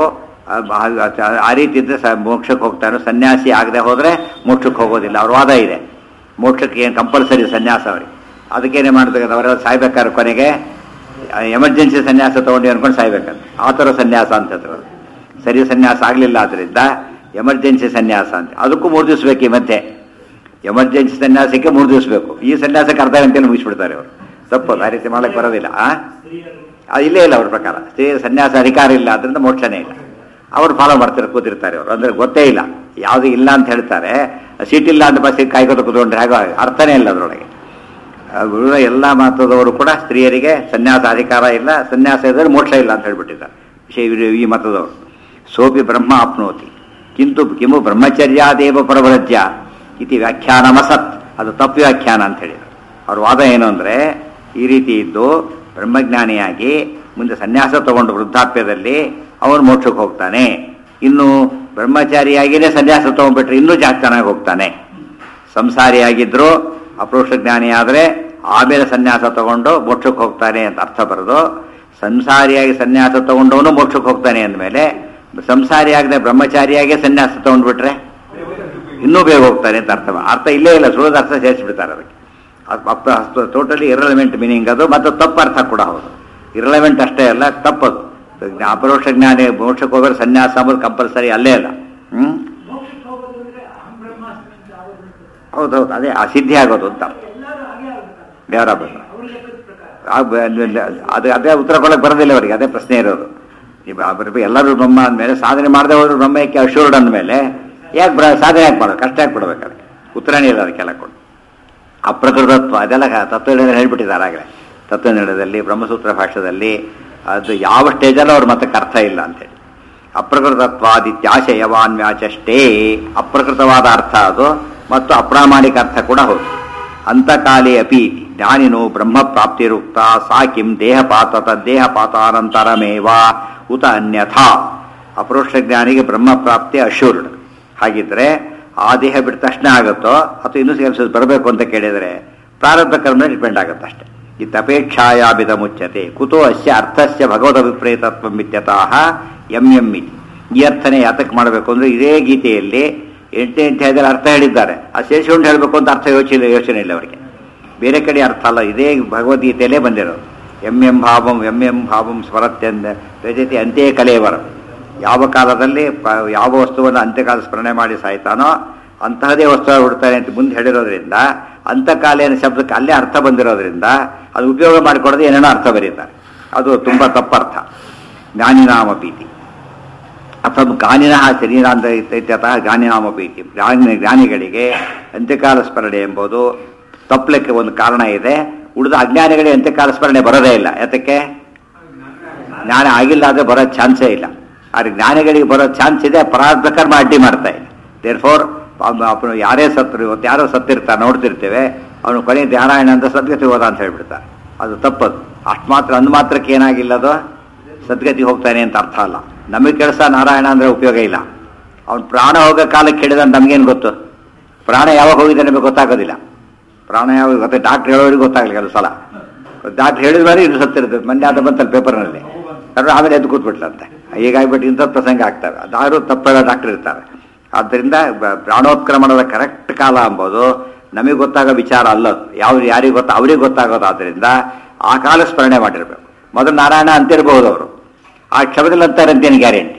ಆ ರೀತಿ ಇದ್ದರೆ ಸ ಮೋಕ್ಷಕ್ಕೆ ಹೋಗ್ತಾನೆ. ಸನ್ಯಾಸಿ ಆಗದೆ ಹೋದರೆ ಮೋಕ್ಷಕ್ಕೆ ಹೋಗೋದಿಲ್ಲ. ಅವ್ರ ವಾದ ಇದೆ. ಮೋಕ್ಷಕ್ಕೆ ಏನು ಕಂಪಲ್ಸರಿ ಸನ್ಯಾಸ ಅವ್ರಿಗೆ. ಅದಕ್ಕೇನೆ ಮಾಡಬೇಕು, ಅವರೆಲ್ಲ ಸಾಯ್ಬೇಕಾದ್ರೆ ಕೊನೆಗೆ ಎಮರ್ಜೆನ್ಸಿ ಸನ್ಯಾಸ ತೊಗೊಂಡು ಅನ್ಕೊಂಡು ಸಾಯ್ಬೇಕಂತ. ಆ ಥರ ಸನ್ಯಾಸ ಅಂತಂದ್ರು. ಸರಿ ಸನ್ಯಾಸ ಆಗಲಿಲ್ಲ, ಆದ್ದರಿಂದ ಎಮರ್ಜೆನ್ಸಿ ಸನ್ಯಾಸ ಅಂತ. ಅದಕ್ಕೂ ಮೂರು ದಿವಸ ಬೇಕು. ಈ ಮಧ್ಯೆ ಎಮರ್ಜೆನ್ಸಿ ಸನ್ಯಾಸಕ್ಕೆ ಮೂರು ದಿವಸ ಬೇಕು. ಈ ಸನ್ಯಾಸಕ್ಕೆ ಅರ್ಧ ಗಂಟೆಯಲ್ಲಿ ಮುಗಿಸ್ಬಿಡ್ತಾರೆ ಅವರು. ತಪ್ಪಲ್ಲ, ಆ ರೀತಿ ಮಾಡಕ್ಕೆ ಬರೋದಿಲ್ಲ. ಆ ಇಲ್ಲೇ ಇಲ್ಲ ಅವ್ರ ಪ್ರಕಾರ. ಸ್ತ್ರೀ ಸನ್ಯಾಸ ಅಧಿಕಾರ ಇಲ್ಲ, ಅದರಿಂದ ಮೋಕ್ಷನೇ ಇಲ್ಲ. ಅವ್ರು ಫಾಲೋ ಮಾಡ್ತಾರೆ, ಕೂತಿರ್ತಾರೆ ಅವರು. ಅಂದರೆ ಗೊತ್ತೇ ಇಲ್ಲ, ಯಾವುದು ಇಲ್ಲ ಅಂತ ಹೇಳ್ತಾರೆ, ಸೀಟ್ ಇಲ್ಲ ಅಂತ ಬಸ್ಸಿಗೆ ಕಾಯ್ಕೊಂಡು ಕೂತ್ಕೊಂಡ್ರೆ ಹಾಗೋ ಅರ್ಥನೇ ಇಲ್ಲ ಅದರೊಳಗೆ. ಗುರುಗಳ ಎಲ್ಲ ಮತದವರು ಕೂಡ ಸ್ತ್ರೀಯರಿಗೆ ಸನ್ಯಾಸ ಅಧಿಕಾರ ಇಲ್ಲ, ಸನ್ಯಾಸ ಇದ್ದರೆ ಮೋಕ್ಷ ಇಲ್ಲ ಅಂತ ಹೇಳ್ಬಿಟ್ಟಿದ್ದಾರೆ ವಿಷಯ ಈ ಮತದವರು. ಸೋಪಿ ಬ್ರಹ್ಮ ಆಪ್ನೋತಿ ಕಿಂತು ಕಿಮು ಬ್ರಹ್ಮಚರ್ಯಾದೇವ ಪ್ರವೃಜ್ಯ ಇತಿ ವ್ಯಾಖ್ಯಾನಮಸತ್, ಅದು ತಪ್ಪು ವ್ಯಾಖ್ಯಾನ ಅಂತ ಹೇಳಿದರು. ಅವ್ರ ವಾದ ಏನು ಅಂದರೆ, ಈ ರೀತಿ ಇದ್ದು ಬ್ರಹ್ಮಜ್ಞಾನಿಯಾಗಿ ಮುಂದೆ ಸನ್ಯಾಸ ತಗೊಂಡು ವೃದ್ಧಾಪ್ಯದಲ್ಲಿ ಅವನು ಮೋಕ್ಷಕ್ಕೆ ಹೋಗ್ತಾನೆ, ಇನ್ನು ಬ್ರಹ್ಮಚಾರಿಯಾಗಿಯೇ ಸನ್ಯಾಸ ತಗೊಂಡ್ಬಿಟ್ರೆ ಇನ್ನೂ ಜಾಸ್ತಿ ಚೆನ್ನಾಗಿ ಹೋಗ್ತಾನೆ. ಸಂಸಾರಿಯಾಗಿದ್ದರೂ ಅಪರೋಕ್ಷ ಜ್ಞಾನಿ ಆದರೆ ಆಮೇಲೆ ಸನ್ಯಾಸ ತಗೊಂಡು ಮೋಕ್ಷಕ್ಕೆ ಹೋಗ್ತಾನೆ ಅಂತ ಅರ್ಥ ಬರೋದು. ಸಂಸಾರಿಯಾಗಿ ಸನ್ಯಾಸ ತಗೊಂಡವನು ಮೋಕ್ಷಕ್ಕೆ ಹೋಗ್ತಾನೆ ಅಂದಮೇಲೆ ಸಂಸಾರಿಯಾಗದೆ ಬ್ರಹ್ಮಚಾರಿಯಾಗಿ ಸನ್ಯಾಸ ತಗೊಂಡ್ಬಿಟ್ರೆ ಇನ್ನೂ ಬೇಗ ಹೋಗ್ತಾನೆ ಅಂತ ಅರ್ಥ ಅರ್ಥ ಇಲ್ಲೇ ಇಲ್ಲ, ಸುಳ್ಳು ಅರ್ಥ ಸೇರಿಸ್ಬಿಡ್ತಾರೆ ಅದಕ್ಕೆ. ಟೋಟಲಿ ಇರಲೆವೆಂಟ್ ಮೀನಿಂಗ್ ಅದು, ಮತ್ತು ತಪ್ಪು ಅರ್ಥ ಕೂಡ ಹೌದು. ಇರಲೆವೆಂಟ್ ಅಷ್ಟೇ ಅಲ್ಲ, ತಪ್ಪದು. ಅಪರೋಕ್ಷ ಜ್ಞಾನಿ ಮೋಕ್ಷಕ್ಕೆ ಹೋಗೋರು ಸನ್ಯಾಸ ಅಂಬೋದು ಕಂಪಲ್ಸರಿ ಅಲ್ಲೇ ಅಲ್ಲ. ಹ್ಮ್ ಹೌದೌದು, ಅದೇ ಅಸಿದ್ಧಿ ಆಗೋದು ಅಂತ ದೇವರ ಅದು ಅದೇ ಉತ್ತರ ಕೊಡಕ್ಕೆ ಬರೋದಿಲ್ಲ ಅವರಿಗೆ, ಅದೇ ಪ್ರಶ್ನೆ ಇರೋದು. ಎಲ್ಲರೂ ಬ್ರಹ್ಮ ಅಂದಮೇಲೆ ಸಾಧನೆ ಮಾಡದೆ ಹೋದ್ರು ಬ್ರಹ್ಮಕ್ಕೆ ಅಶೂರ್ಡ್ ಅಂದಮೇಲೆ ಯಾಕೆ ಬ್ರ ಸಾಧನೆ ಯಾಕೆ ಮಾಡೋದು, ಕಷ್ಟ ಯಾಕೆ ಕೊಡ್ಬೇಕು, ಅದಕ್ಕೆ ಉತ್ತರನೇ ಇಲ್ಲ ಅದಕ್ಕೆಲ್ಲ ಕೊಡು. ಅಪ್ರಕೃತತ್ವ ಅದೆಲ್ಲ ತತ್ವನಿರ್ಣಯ ಹೇಳ್ಬಿಟ್ಟಿದ್ದಾರೆ ಆಗಲೇ. ತತ್ವನಿರ್ಣಯದಲ್ಲಿ ಬ್ರಹ್ಮಸೂತ್ರ ಭಾಷ್ಯದಲ್ಲಿ ಅದು ಯಾವ ಸ್ಟೇಜಲ್ಲೂ ಅವ್ರ ಮತಕ್ಕೆ ಅರ್ಥ ಇಲ್ಲ ಅಂತೇಳಿ. ಅಪ್ರಕೃತತ್ವಾದಿತ್ಯಾಶಯವಾನ್ವ್ಯಾಚಷ್ಟೇ, ಅಪ್ರಕೃತವಾದ ಅರ್ಥ ಅದು, ಮತ್ತು ಅಪ್ರಾಮಾಣಿಕ ಅರ್ಥ ಕೂಡ ಹೌದು. ಅಂತಕಾಲೇ ಅಪಿ ಜ್ಞಾನಿನೋ ಬ್ರಹ್ಮ ಪ್ರಾಪ್ತಿರುಕ್ತ ಸಾ ಕಿಂ ದೇಹಪಾತ ತದ್ದೇಹಪಾತಾನಂತರಮೇವ ಉತ ಅನ್ಯಥಾ. ಅಪರೋಕ್ಷ ಜ್ಞಾನಿಗೆ ಬ್ರಹ್ಮ ಪ್ರಾಪ್ತಿ ಅಶೂರ್ಡ್. ಹಾಗಿದ್ರೆ ಆ ದೇಹ ಬಿಟ್ಟ ತಕ್ಷಣ ಆಗುತ್ತೋ ಅಥವಾ ಇನ್ನೂ ಕೆಲಸ ಬರಬೇಕು ಅಂತ ಕೇಳಿದರೆ ಪ್ರಾರಬ್ಧ ಕರ್ಮ ಡಿಪೆಂಡ್ ಆಗುತ್ತೆ ಅಷ್ಟೇ. ಇತ್ತಪೇಕ್ಷಾಯಾಭಿದ ಮುಚ್ಯತೆ ಕುತೋ ಅಸ್ಯ ಅರ್ಥಸ್ಯ ಭಗವದ ವಿಪರೀತತ್ವ ಮಿತ್ಯತಃ ಎಂ ಎಂ ಇತಿ. ಈ ಅರ್ಥನೇ ಯಾತಕ್ಕೆ ಮಾಡಬೇಕು ಅಂದರೆ ಇದೇ ಗೀತೆಯಲ್ಲಿ ಎಂಟನೇ ಅಧ್ಯಾಯದಲ್ಲಿ ಅರ್ಥ ಹೇಳಿದ್ದಾರೆ, ಅದು ಸೇರಿಸಿಕೊಂಡು ಹೇಳಬೇಕು ಅಂತ ಅರ್ಥ ಯೋಚನೆ ಯೋಚನೆ ಇಲ್ಲ ಅವರಿಗೆ. ಬೇರೆ ಕಡೆ ಅರ್ಥ ಅಲ್ಲ, ಇದೇ ಭಗವದ್ಗೀತೆಯಲ್ಲೇ ಬಂದಿರೋದು. ಎಂ ಎಂ ಭಾವಂ ಎಂ ಎಂ ಭಾವಂ ಸ್ವರತ್ಯಂದ ರಜತಿ ಅಂತ್ಯೇ ಕಲೇವರ. ಯಾವ ಕಾಲದಲ್ಲಿ ಯಾವ ವಸ್ತುವನ್ನು ಅಂತ್ಯಕಾಲ ಸ್ಮರಣೆ ಮಾಡಿ ಸಾಯ್ತಾನೋ ಅಂತಹದೇ ವಸ್ತು ಹುಡ್ತಾನೆ ಅಂತ ಮುಂದೆ ಹೇಳಿರೋದ್ರಿಂದ ಅಂತಕಾಲೇನ ಶಬ್ದಕ್ಕೆ ಅಲ್ಲೇ ಅರ್ಥ ಬಂದಿರೋದ್ರಿಂದ ಅದು ಉಪಯೋಗ ಮಾಡಿಕೊಡೋದು ಏನೇನೋ ಅರ್ಥ ಬರೀತಾರೆ. ಅದು ತುಂಬ ತಪ್ಪರ್ಥ. ಜ್ಞಾನಿನಾಮಪೀತಿ ಅಥವಾ ಜ್ಞಾನಿನಃ ಶರೀರಾಂತ ಇತ್ಯತಃ ಜ್ಞಾನಿನಾಮಪೀತಿ. ಜ್ಞಾನಿ ಜ್ಞಾನಿಗಳಿಗೆ ಅಂತ್ಯಕಾಲ ಸ್ಮರಣೆ ಎಂಬುದು ತಪ್ಪಲಿಕ್ಕೆ ಒಂದು ಕಾರಣ ಇದೆ. ಉಳಿದ ಅಜ್ಞಾನಿಗಳಿಗೆ ಅಂತ್ಯಕಾಲ ಸ್ಮರಣೆ ಬರೋದೇ ಇಲ್ಲ. ಯಾತಕ್ಕೆ? ಜ್ಞಾನ ಆಗಿಲ್ಲ ಆದರೆ ಬರೋ ಚಾನ್ಸೇ ಇಲ್ಲ. ಆದರೆ ಜ್ಞಾನಿಗಳಿಗೆ ಬರೋ ಚಾನ್ಸ್ ಇದೆ, ಪ್ರಾರಬ್ಧ ಕರ್ಮ ಅಡ್ಡಿ ಮಾಡ್ತಾ ಇದೆ. ದೇರ್ ಫೋರ್ ಅವನು ಯಾರೇ ಸತ್ರು, ಇವತ್ತು ಯಾರೋ ಸತ್ತಿರ್ತಾರೆ ನೋಡ್ತಿರ್ತೇವೆ, ಅವನು ಕೊನೆ ನಾರಾಯಣ ಅಂತ ಸದ್ಗತಿ ಹೋದ ಅಂತ ಹೇಳ್ಬಿಡ್ತಾರೆ. ಅದು ತಪ್ಪದು. ಅಷ್ಟು ಮಾತ್ರ ಅಂದು ಮಾತ್ರಕ್ಕೆ ಏನಾಗಿಲ್ಲದು ಸದ್ಗತಿ ಹೋಗ್ತಾನೆ ಅಂತ ಅರ್ಥ ಅಲ್ಲ. ನಮಗೆ ಕೆಲಸ ನಾರಾಯಣ ಅಂದರೆ ಉಪಯೋಗ ಇಲ್ಲ. ಅವ್ನು ಪ್ರಾಣ ಹೋಗೋ ಕಾಲಕ್ಕೆ ಹೇಳಿದ ನಮಗೇನು ಗೊತ್ತು? ಪ್ರಾಣ ಯಾವಾಗ ಹೋಗಿದೆ ನಮಗೆ ಗೊತ್ತಾಗೋದಿಲ್ಲ. ಪ್ರಾಣ ಯಾವಾಗ ಗೊತ್ತ ಡಾಕ್ಟ್ರ್ ಹೇಳೋರಿಗೆ ಗೊತ್ತಾಗಲಿ ಕೆಲವು ಸಲ. ಡಾಕ್ಟ್ರ್ ಹೇಳಿದ ಮೇಲೆ ಇದು ಸತ್ತಿರ್ತದೆ. ಮೊನ್ನೆ ಅದು ಬಂತಲ್ಲ ಪೇಪರ್ನಲ್ಲಿ, ಯಾರು ಆಮೇಲೆ ಎದ್ದು ಕೂತ್ಬಿಟ್ಲಂತೆ. ಹೀಗಾಗಿಬಿಟ್ಟು ಇಂಥದ್ದು ಪ್ರಸಂಗ ಆಗ್ತವೆ. ಅದಾರು ತಪ್ಪೆಲ್ಲ ಡಾಕ್ಟ್ರ್ ಇರ್ತಾರೆ. ಆದ್ದರಿಂದ ಪ್ರಾಣೋತ್ಕ್ರಮಣದ ಕರೆಕ್ಟ್ ಕಾಲ ಎಂಬುದು ನಮಗೆ ಗೊತ್ತಾಗೋ ವಿಚಾರ ಅಲ್ಲದು. ಯಾವ್ದು ಯಾರಿಗೆ ಗೊತ್ತಾ ಅವ್ರಿಗೆ ಗೊತ್ತಾಗೋದು. ಆದ್ದರಿಂದ ಆ ಕಾಲ ಸ್ಮರಣೆ ಮಾಡಿರ್ಬೇಕು. ಮೊದಲು ನಾರಾಯಣ ಅಂತಿರ್ಬೋದು ಅವರು, ಆ ಕ್ಷಮದಲ್ಲಿ ಅಂತಾರೆ ಅಂತೇನು ಗ್ಯಾರಂಟಿ?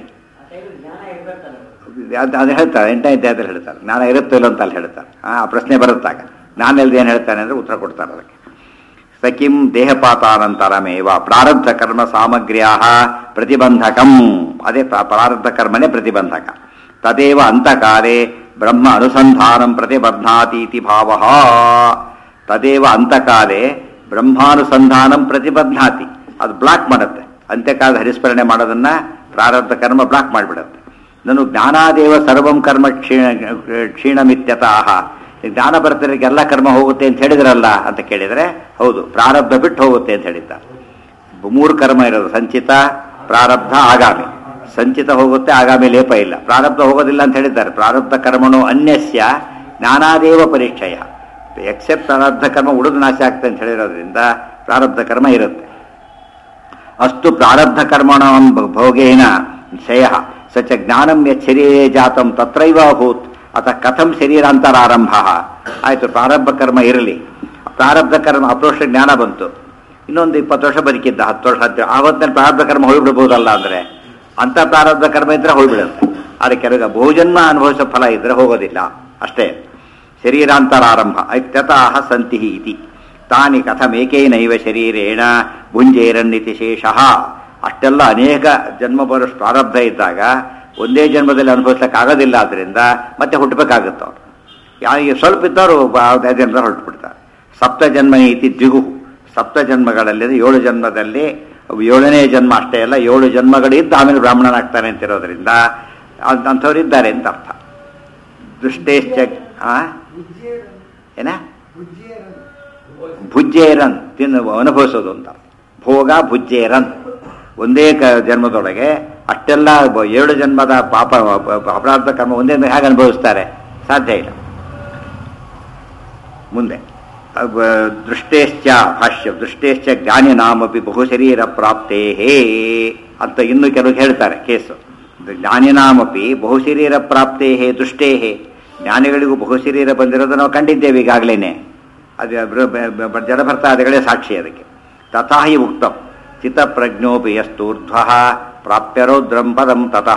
ಅದು ಹೇಳ್ತಾರೆ, ಎಂಟನೇ ಅಧ್ಯಾಯದಲ್ಲಿ ಹೇಳ್ತಾರೆ ಜ್ಞಾನ ಇರುತ್ತೋ ಇಲ್ಲ ಅಂತ ಅಲ್ಲಿ ಹೇಳ್ತಾರೆ. ಆ ಪ್ರಶ್ನೆ ಬರುತ್ತಾಗ ಜ್ಞಾನ ಇಲ್ಲದೆ ಏನು ಹೇಳ್ತಾನೆ ಅಂದರೆ ಉತ್ತರ ಕೊಡ್ತಾರೆ ಅದಕ್ಕೆ. ಸಕಿಂ ದೇಹಪಾತಾನಂತರಮೇವ ಪ್ರಾರಬ್ಧ ಕರ್ಮ ಸಾಮಗ್ರ್ಯಾ ಪ್ರತಿಬಂಧಕಂ. ಅದೇ ಪ್ರಾರಬ್ಧ ಕರ್ಮನೇ ಪ್ರತಿಬಂಧಕ. ತದೇವ ಅಂತಕಾಲೇ ಬ್ರಹ್ಮ ಅನುಸಂಧಾನಂ ಪ್ರತಿಬಧ್ನಾತೀತಿ ಭಾವ. ತದೇವ ಅಂತಕಾಲೇ ಬ್ರಹ್ಮಾನುಸಂಧಾನಂ ಪ್ರತಿಬಧ್ನಾತಿ. ಅದು ಬ್ಲಾಕ್ ಮಾಡುತ್ತೆ. ಅಂತ್ಯಕಾಲದ ಹರಿಸ್ಮರಣೆ ಮಾಡೋದನ್ನ ಪ್ರಾರಬ್ಧ ಕರ್ಮ ಬ್ಲಾಕ್ ಮಾಡಿಬಿಡುತ್ತೆ. ನಾನು ಜ್ಞಾನಾದೇವ ಸರ್ವಂ ಕರ್ಮ ಕ್ಷೀಣ ಕ್ಷೀಣಮಿತ್ಯತಃ. ಜ್ಞಾನ ಬರ್ತರಿಗೆ ಎಲ್ಲ ಕರ್ಮ ಹೋಗುತ್ತೆ ಅಂತ ಹೇಳಿದ್ರಲ್ಲ ಅಂತ ಕೇಳಿದರೆ ಹೌದು, ಪ್ರಾರಬ್ಧ ಬಿಟ್ಟು ಹೋಗುತ್ತೆ ಅಂತ ಹೇಳಿದ್ದಾರೆ. ಮೂರು ಕರ್ಮ ಇರೋದು: ಸಂಚಿತ, ಪ್ರಾರಬ್ಧ, ಆಗಾಮಿ. ಸಂಚಿತ ಹೋಗುತ್ತೆ, ಆಗಾಮಿ ಲೇಪ ಇಲ್ಲ. ಪ್ರಾರಬ್ಧ ಹೋಗೋದಿಲ್ಲ ಅಂತ ಹೇಳಿದ್ದಾರೆ. ಪ್ರಾರಬ್ಧ ಕರ್ಮಣೋ ಅನ್ಯಸ್ಯ ಜ್ಞಾನಾದೇವ ಪರೀಕ್ಷಯ. ಎಕ್ಸೆಪ್ಟ್ ಪ್ರಾರಬ್ಧ ಕರ್ಮ ಉಳಿದು ನಾಶ ಆಗ್ತದೆ ಅಂತ ಹೇಳಿರೋದ್ರಿಂದ ಪ್ರಾರಬ್ಧ ಕರ್ಮ ಇರುತ್ತೆ. ಅಷ್ಟು ಪ್ರಾರಬ್ಧ ಕರ್ಮಣ ಭೋಗೇನ ಕ್ಷಯ ಸಚ ಜ್ಞಾನಂ ಯತ್ ಶರೀರೇ ಜಾತಂ ತತ್ರೈವ ಅಭೂತ್ ಅಥ ಕಥಂ ಶರೀರಾಂತರಾರಂಭ. ಆಯಿತು, ಪ್ರಾರಬ್ಧ ಕರ್ಮ ಇರಲಿ. ಪ್ರಾರಬ್ಧ ಕರ್ಮ ಅಪ್ರೋಕ್ಷ ಜ್ಞಾನ ಬಂತು, ಇನ್ನೊಂದು ಇಪ್ಪತ್ತು ವರ್ಷ ಬದುಕಿದ್ದ, ಹತ್ತು ವರ್ಷ ಹತ್ತು ಆವತ್ತಿನ ಪ್ರಾರಬ್ಧ ಕರ್ಮ ಹೋಗಿಬಿಡ್ಬೋದಲ್ಲ ಅಂದರೆ ಅಂಥ ಪ್ರಾರಬ್ಧ ಕರ್ಮ ಇದ್ದರೆ ಹೋಗಿಬಿಡುತ್ತೆ. ಆದರೆ ಕೆಲವು ಬಹುಜನ್ಮ ಅನುಭವಿಸೋ ಫಲ ಇದ್ದರೆ ಹೋಗೋದಿಲ್ಲ ಅಷ್ಟೇ. ಶರೀರಾಂತರಾರಂಭ ಇತ್ಯತಃ ಸಂತಿ ಇತಿ. ತಾನಿ ಕಥಮೇಕೇನೈವ ಶರೀರೇಣ ಭುಂಜೇರನ್ನಿತಿ ಶೇಷಃ. ಅಷ್ಟೆಲ್ಲ ಅನೇಕ ಜನ್ಮ ಬರೋ ಪ್ರಾರಬ್ಧ ಇದ್ದಾಗ ಒಂದೇ ಜನ್ಮದಲ್ಲಿ ಅನುಭವಿಸ್ಲಿಕ್ಕೆ ಆಗೋದಿಲ್ಲ ಆದ್ದರಿಂದ ಮತ್ತೆ ಹುಟ್ಟಬೇಕಾಗುತ್ತೆ ಅವರು. ಯಾರಿಗೆ ಸ್ವಲ್ಪ ಇದ್ದವರು ಅದೇ ಜನ್ಮದಲ್ಲಿ ಹೊರಟುಬಿಡ್ತಾರೆ. ಸಪ್ತ ಜನ್ಮ ಇತಿ ದ್ವಿಗು, ಸಪ್ತ ಜನ್ಮಗಳಲ್ಲಿ ಏಳು ಜನ್ಮದಲ್ಲಿ ಏಳನೇ ಜನ್ಮ ಅಷ್ಟೇ ಅಲ್ಲ, ಏಳು ಜನ್ಮಗಳಿದ್ದು ಆಮೇಲೆ ಬ್ರಾಹ್ಮಣನಾಗ್ತಾನೆ ಅಂತಿರೋದ್ರಿಂದ ಅಂಥವ್ರು ಇದ್ದಾರೆ ಅಂತ ಅರ್ಥ. ದೃಷ್ಟೇಶ್ಚ ಏನ ಭುಜ್ಜೇರನ್ ತಿನ್ನು ಅನುಭವಿಸೋದು ಅಂತ. ಭೋಗ ಭುಜ್ಜೇರನ್ ಒಂದೇ ಕ ಜನ್ಮದೊಳಗೆ ಅಷ್ಟೆಲ್ಲ ಏಳು ಜನ್ಮದ ಪಾಪ ಅಪರಾಧ ಕರ್ಮ ಒಂದೇ ಹೇಗೆ ಅನುಭವಿಸ್ತಾರೆ? ಸಾಧ್ಯ ಇಲ್ಲ. ಮುಂದೆ ದೃಷ್ಟೇಶ್ಚ ಭಾಷ್ಯ ದೃಷ್ಟೇಶ್ಚ ಜ್ಞಾನಿನಾಮಪಿ ಬಹುಶರೀರ ಪ್ರಾಪ್ತೇ ಅಂತ ಇನ್ನು ಕೆಲವು ಹೇಳ್ತಾರೆ ಕೇಸು. ಜ್ಞಾನಿನಾಮಪಿ ಬಹುಶರೀರ ಪ್ರಾಪ್ತೇ ದೃಷ್ಟೇ, ಜ್ಞಾನಿಗಳಿಗೂ ಬಹುಶರೀರ ಬಂದಿರೋದು ನಾವು ಕಂಡಿದ್ದೇವೆ ಈಗಾಗಲೇ. ಅದು ಜಡಭರ್ತಾದಿಗಳೇ ಸಾಕ್ಷಿ ಅದಕ್ಕೆ. ತಥಾ ಹಿ ಉಕ್ತಂ ಚಿತ್ತಪ್ರಜ್ಞೋಪಿ ಯಸ್ತೂರ್ಧ್ವ ಪ್ರಾಪ್ಯರೌದ್ರಂ ಪದಂ ತತಃ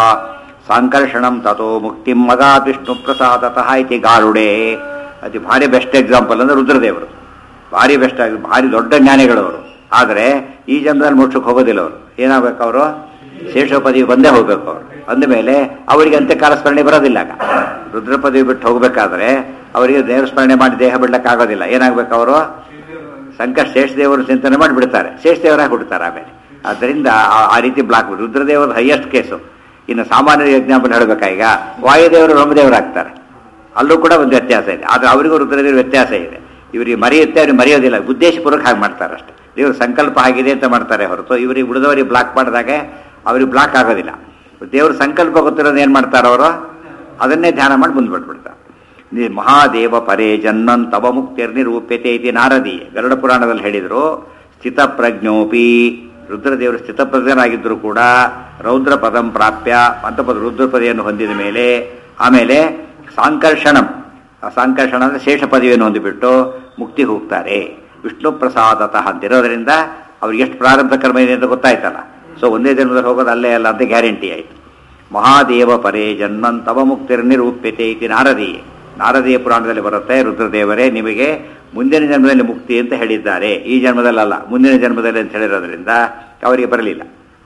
ಸಾಂಕರ್ಷಣಂ ತಥೋ ಮುಕ್ತಿಂ ಮಗಾತ್ ವಿಷ್ಣು ಪ್ರಸಾದತಃ ಇತಿ ಗಾರುಡೆ. ಅದು ಭಾರಿ ಬೆಸ್ಟ್ ಎಕ್ಸಾಂಪಲ್ ಅಂದರೆ ರುದ್ರದೇವರು. ಭಾರಿ ಬೆಸ್ಟ್ ಆಗಿ ಭಾರಿ ದೊಡ್ಡ ಜ್ಞಾನಿಗಳವರು. ಆದರೆ ಈ ಜನ್ಮದಲ್ಲಿ ಮೋಕ್ಷಕ್ಕೆ ಹೋಗೋದಿಲ್ಲ ಅವರು. ಏನಾಗಬೇಕು ಅವರು? ಶೇಷ ಪದವಿ ಬಂದೇ ಹೋಗ್ಬೇಕು ಅವರು. ಅಂದಮೇಲೆ ಅವರಿಗೆ ಅಂತ್ಯಕಾಲ ಸ್ಮರಣೆ ಬರೋದಿಲ್ಲ. ಆಗ ರುದ್ರ ಪದವಿ ಬಿಟ್ಟು ಹೋಗ್ಬೇಕಾದ್ರೆ ಅವರಿಗೆ ದೇವರ ಸ್ಮರಣೆ ಮಾಡಿ ದೇಹ ಬಿಡ್ಲಿಕ್ಕಾಗೋದಿಲ್ಲ. ಏನಾಗಬೇಕು ಅವರು? ಸಂಕಟ ಶೇಷದೇವರು ಚಿಂತನೆ ಮಾಡಿ ಬಿಡ್ತಾರೆ, ಶೇಷದೇವರಾಗಿ ಹುಡ್ತಾರೆ ಆಮೇಲೆ. ಆದ್ದರಿಂದ ಆ ರೀತಿ ಬ್ಲಾಕ್ ರುದ್ರದೇವರು ಹೈಯೆಸ್ಟ್ ಕೇಸು. ಇನ್ನು ಸಾಮಾನ್ಯ ಎಕ್ಸಾಂಪಲ್ ಹೇಳಬೇಕಾ, ಈಗ ವಾಯುದೇವರು ಬ್ರಹ್ಮದೇವರಾಗ್ತಾರೆ, ಅಲ್ಲೂ ಕೂಡ ಒಂದು ವ್ಯತ್ಯಾಸ ಇದೆ. ಆದರೆ ಅವರಿಗೂ ರುದ್ರದೇವರು ವ್ಯತ್ಯಾಸ ಇದೆ. ಇವರಿಗೆ ಮರೆಯುತ್ತೆ, ಅವ್ರಿಗೆ ಮರೆಯೋದಿಲ್ಲ. ಉದ್ದೇಶಪೂರ್ವಕ ಹಾಗೆ ಮಾಡ್ತಾರೆ ಅಷ್ಟೇ. ದೇವರು ಸಂಕಲ್ಪ ಆಗಿದೆ ಅಂತ ಮಾಡ್ತಾರೆ ಹೊರತು ಇವರಿಗೆ ಉಳಿದವರಿಗೆ ಬ್ಲಾಕ್ ಮಾಡಿದಾಗ ಅವ್ರಿಗೆ ಬ್ಲಾಕ್ ಆಗೋದಿಲ್ಲ. ದೇವ್ರ ಸಂಕಲ್ಪ ಗೊತ್ತಿರೋದು ಏನು ಮಾಡ್ತಾರೆ ಅವರು? ಅದನ್ನೇ ಧ್ಯಾನ ಮಾಡಿ ಮುಂದೆ ಬಿಟ್ಬಿಡ್ತಾರೆ. ಮಹಾದೇವ ಪರೇ ಜನ್ನನ್ ತವ ಮುಕ್ತಿರ್ ನಿರೂಪ್ಯತೆ ಇತಿ ನಾರದಿ ಗರುಡ ಪುರಾಣದಲ್ಲಿ ಹೇಳಿದರು. ಸ್ಥಿತಪ್ರಜ್ಞೋಪಿ ರುದ್ರದೇವರು ಸ್ಥಿತಪ್ರಜ್ಞರಾಗಿದ್ದರೂ ಕೂಡ ರೌದ್ರ ಪದಂ ಪ್ರಾಪ್ಯ ಅಂತ ಪದ ರುದ್ರ ಪದವಿಯನ್ನು ಹೊಂದಿದ ಮೇಲೆ ಆಮೇಲೆ ಸಾಂಕರ್ಷಣಂ, ಸಾಂಕರ್ಷಣ ಅಂದರೆ ಶೇಷ ಪದವಿಯನ್ನು ಹೊಂದಿಬಿಟ್ಟು ಮುಕ್ತಿ ಹೋಗ್ತಾರೆ. ವಿಷ್ಣು ಪ್ರಸಾದತಃ ಅಂತಿರೋದ್ರಿಂದ ಅವ್ರಿಗೆ ಎಷ್ಟು ಪ್ರಾರಬ್ಧ ಕರ್ಮ ಇದೆ ಅಂತ ಗೊತ್ತಾಯ್ತಲ್ಲ. ಸೊ ಒಂದೇ ಜನ್ಮದಲ್ಲಿ ಹೋಗೋದು ಅಲ್ಲೇ ಅಲ್ಲ ಅಂತ ಗ್ಯಾರಂಟಿ ಆಯಿತು. ಮಹಾದೇವ ಪರೇ ಜನ್ಮನ್ ತವ ಮುಕ್ತಿರ್ ನಿರೂಪ್ಯತೆ ಇತಿ ನಾರದಿ, ನಾರದೀಯ ಪುರಾಣದಲ್ಲಿ ಬರುತ್ತೆ, ರುದ್ರದೇವರೇ ನಿಮಗೆ ಮುಂದಿನ ಜನ್ಮದಲ್ಲಿ ಮುಕ್ತಿ ಅಂತ ಹೇಳಿದ್ದಾರೆ, ಈ ಜನ್ಮದಲ್ಲಲ್ಲ ಮುಂದಿನ ಜನ್ಮದಲ್ಲಿ ಅಂತ ಹೇಳಿರೋದ್ರಿಂದ ಅವರಿಗೆ ಬರಲಿಲ್ಲ.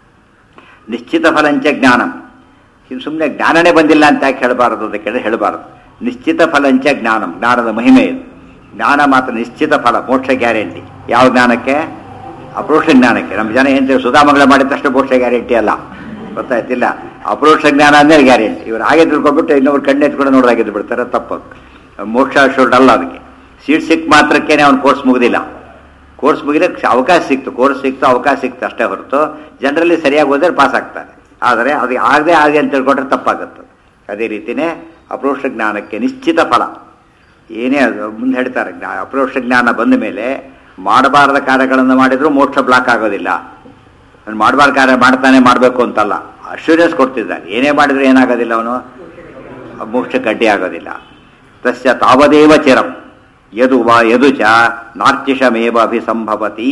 ನಿಶ್ಚಿತ ಫಲಂಚ ಜ್ಞಾನಂ, ಸುಮ್ಮನೆ ಜ್ಞಾನನೇ ಬಂದಿಲ್ಲ ಅಂತ ಯಾಕೆ ಹೇಳಬಾರದು ಅಂತ ಕೇಳಿದ್ರೆ ಹೇಳಬಾರದು. ನಿಶ್ಚಿತ ಫಲಂಚ ಜ್ಞಾನಂ, ಜ್ಞಾನದ ಮಹಿಮೆ ಇದು. ಜ್ಞಾನ ಮಾತ್ರ ನಿಶ್ಚಿತ ಫಲ, ಮೋಕ್ಷ ಗ್ಯಾರಂಟಿ. ಯಾವ ಜ್ಞಾನಕ್ಕೆ? ಅಪರೋಕ್ಷ ಜ್ಞಾನಕ್ಕೆ. ನಮ್ಮ ಜನ ಏನ್ ಸುಧಾಮಂಗಳ ಮಾಡಿದ ತಕ್ಷಣ ಮೋಕ್ಷ ಗ್ಯಾರಂಟಿ ಅಲ್ಲ, ಗೊತ್ತಾಯ್ತಿಲ್ಲ. ಅಪರೋಕ್ಷ ಜ್ಞಾನ ಅಂದರೆ ಗ್ಯಾರಂಟಿ. ಇವ್ರು ಹಾಗೆ ತಿಳ್ಕೊಬಿಟ್ಟು ಇನ್ನೊಬ್ರು ಕಣ್ಣು ಎತ್ಕೊಂಡು ನೋಡೋದಾಗಿದ್ದು ಬಿಡ್ತಾರೆ, ತಪ್ಪು. ಮೋಕ್ಷ ಶೋಲ್ಡ್ ಅಲ್ಲ ಅದಕ್ಕೆ. ಸೀಟ್ ಸಿಕ್ಕ ಮಾತ್ರಕ್ಕೇನೆ ಅವ್ನು ಕೋರ್ಸ್ ಮುಗಿದಿಲ್ಲ. ಕೋರ್ಸ್ ಮುಗಿದಕ್ಕೆ ಅವಕಾಶ ಸಿಕ್ತು, ಕೋರ್ಸ್ ಸಿಕ್ತು, ಅವಕಾಶ ಸಿಕ್ತು ಅಷ್ಟೇ ಹೊರತು ಜನರಲ್ಲಿ ಸರಿಯಾಗಿ ಹೋದ್ರೆ ಪಾಸ್ ಆಗ್ತಾರೆ. ಆದರೆ ಅದು ಆಗದೆ ಹಾಗೆ ಅಂತ ತಿಳ್ಕೊಂಡ್ರೆ ತಪ್ಪಾಗುತ್ತೆ. ಅದೇ ರೀತಿಯೇ ಅಪರೋಕ್ಷ ಜ್ಞಾನಕ್ಕೆ ನಿಶ್ಚಿತ ಫಲ. ಏನೇ ಅದು ಮುಂದೆ ಹೇಳ್ತಾರೆ, ಅಪರೋಕ್ಷ ಜ್ಞಾನ ಬಂದ ಮೇಲೆ ಮಾಡಬಾರದ ಕಾರ್ಯಗಳನ್ನು ಮಾಡಿದರೂ ಮೋಕ್ಷ ಬ್ಲಾಕ್ ಆಗೋದಿಲ್ಲ. ಅವನು ಮಾಡಬಾರ್ದ ಕಾರ್ಯ ಮಾಡ್ತಾನೆ ಮಾಡಬೇಕು ಅಂತಲ್ಲ, ಅಶ್ಯೂರೆನ್ಸ್ ಕೊಡ್ತಿದ್ದಾನೆ. ಏನೇ ಮಾಡಿದರೂ ಏನಾಗೋದಿಲ್ಲ, ಅವನು ಮೋಕ್ಷಕ್ಕೆ ಅಡ್ಡಿ ಆಗೋದಿಲ್ಲ. ತಸ್ಯ ತಾವದೇವ ಚಿರಂ ಯದು ವಾ ಯದು ಚ ನಾರ್ಚಿಷಮೇವ ಅಭಿಸಂಭವತಿ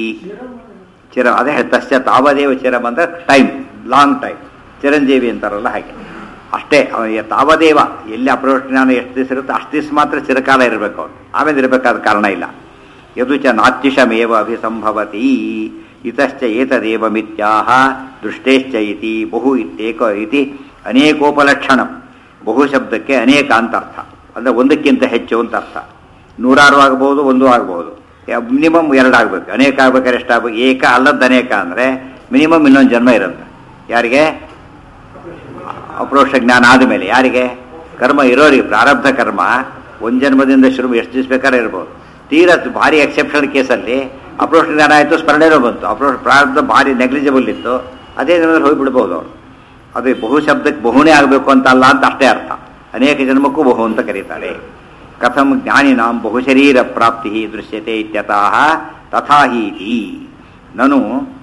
ಚಿರ. ಅದೇ ತಸ್ಯ ತಾವದೇವ ಚಿರಂ ಅಂದ್ರೆ ಟೈಮ್, ಲಾಂಗ್ ಟೈಮ್. ಚಿರಂಜೀವಿ ಅಂತಾರಲ್ಲ ಹಾಗೆ ಅಷ್ಟೇ. ಅವನಿಗೆ ತಾವದೇವ ಎಲ್ಲಿ ಅಪರೋಕ್ಷ ಜ್ಞಾನ ಎಷ್ಟು ದಿವಸ ಇರುತ್ತೋ ಅಷ್ಟು ದಿವಸ ಮಾತ್ರ ಚಿರಕಾಲ ಇರಬೇಕು ಅವನು, ಆಮೇಲೆ ಇರಬೇಕಾದ ಕಾರಣ ಇಲ್ಲ. ಯದು ಚ ನಾರ್ಚಿಷಮೇವ ಅಭಿಸಂಭವತಿ ಇತಶ್ಚ ಏತದೇವ ಮಿಥ್ಯಾಹ ದೃಷ್ಟೇಶ್ಚ ಇತಿ ಬಹು ಇತ್ಯೇಕ ಇತಿ ಅನೇಕೋಪಲಕ್ಷಣಂ. ಬಹು ಶಬ್ದಕ್ಕೆ ಅನೇಕ ಅಂತ ಅರ್ಥ, ಅಂದರೆ ಒಂದಕ್ಕಿಂತ ಹೆಚ್ಚು ಅಂತ ಅರ್ಥ. ನೂರಾರು ಆಗ್ಬೋದು, ಒಂದು ಆಗ್ಬೋದು, ಮಿನಿಮಮ್ ಎರಡು ಆಗ್ಬೇಕು. ಅನೇಕ ಆಗ್ಬೇಕಾದ್ರೆ ಎಷ್ಟಾಗಬೇಕು? ಏಕ ಅಲ್ಲದ್ದು ಅನೇಕ ಅಂದರೆ ಮಿನಿಮಮ್ ಇನ್ನೊಂದು ಜನ್ಮ ಇರುತ್ತೆ. ಯಾರಿಗೆ? ಅಪರೋಕ್ಷ ಜ್ಞಾನ ಆದಮೇಲೆ. ಯಾರಿಗೆ? ಕರ್ಮ ಇರೋರಿಗೆ. ಪ್ರಾರಬ್ಧ ಕರ್ಮ ಒಂದು ಜನ್ಮದಿಂದ ಶುರು ಎಷ್ಟು ದಿವಸ ಬೇಕಾದ್ರೆ ಇರ್ಬೋದು. ತೀರಾ ಭಾರಿ ಎಕ್ಸೆಪ್ಷನಲ್ ಕೇಸಲ್ಲಿ ಅಪರೋಕ್ಷ ಜ್ಞಾನ ಆಯಿತು, ಸ್ಮರಣೆನೂ ಬಂತು, ಅಪರೋಕ್ಷ ಪ್ರಾರಬ್ಧ ಭಾರಿ ನೆಗ್ಲಿಜಿಬಲ್ ಇತ್ತು, ಅದೇ ಜನ್ಮದಲ್ಲಿ ಹೋಗಿಬಿಡ್ಬೋದು ಅವರು. ಅದು ಬಹು ಶಬ್ದಕ್ಕೆ ಬಹುನೇ ಆಗಬೇಕು ಅಂತ ಅಲ್ಲ ಅಂತ ಅಷ್ಟೇ ಅರ್ಥ. ಅನೇಕ ಜನ್ಮಕ್ಕೂ ಬಹು ಅಂತ ಕರೀತಾರೆ. ಕಥಂ ಜ್ಞಾನಿನಾಂ ಬಹುಶರೀರ ಪ್ರಾಪ್ತಿ ದೃಶ್ಯತೆ ಇತ್ಯತಃ ತಥಾ ಹೀತಿ. ನಾನು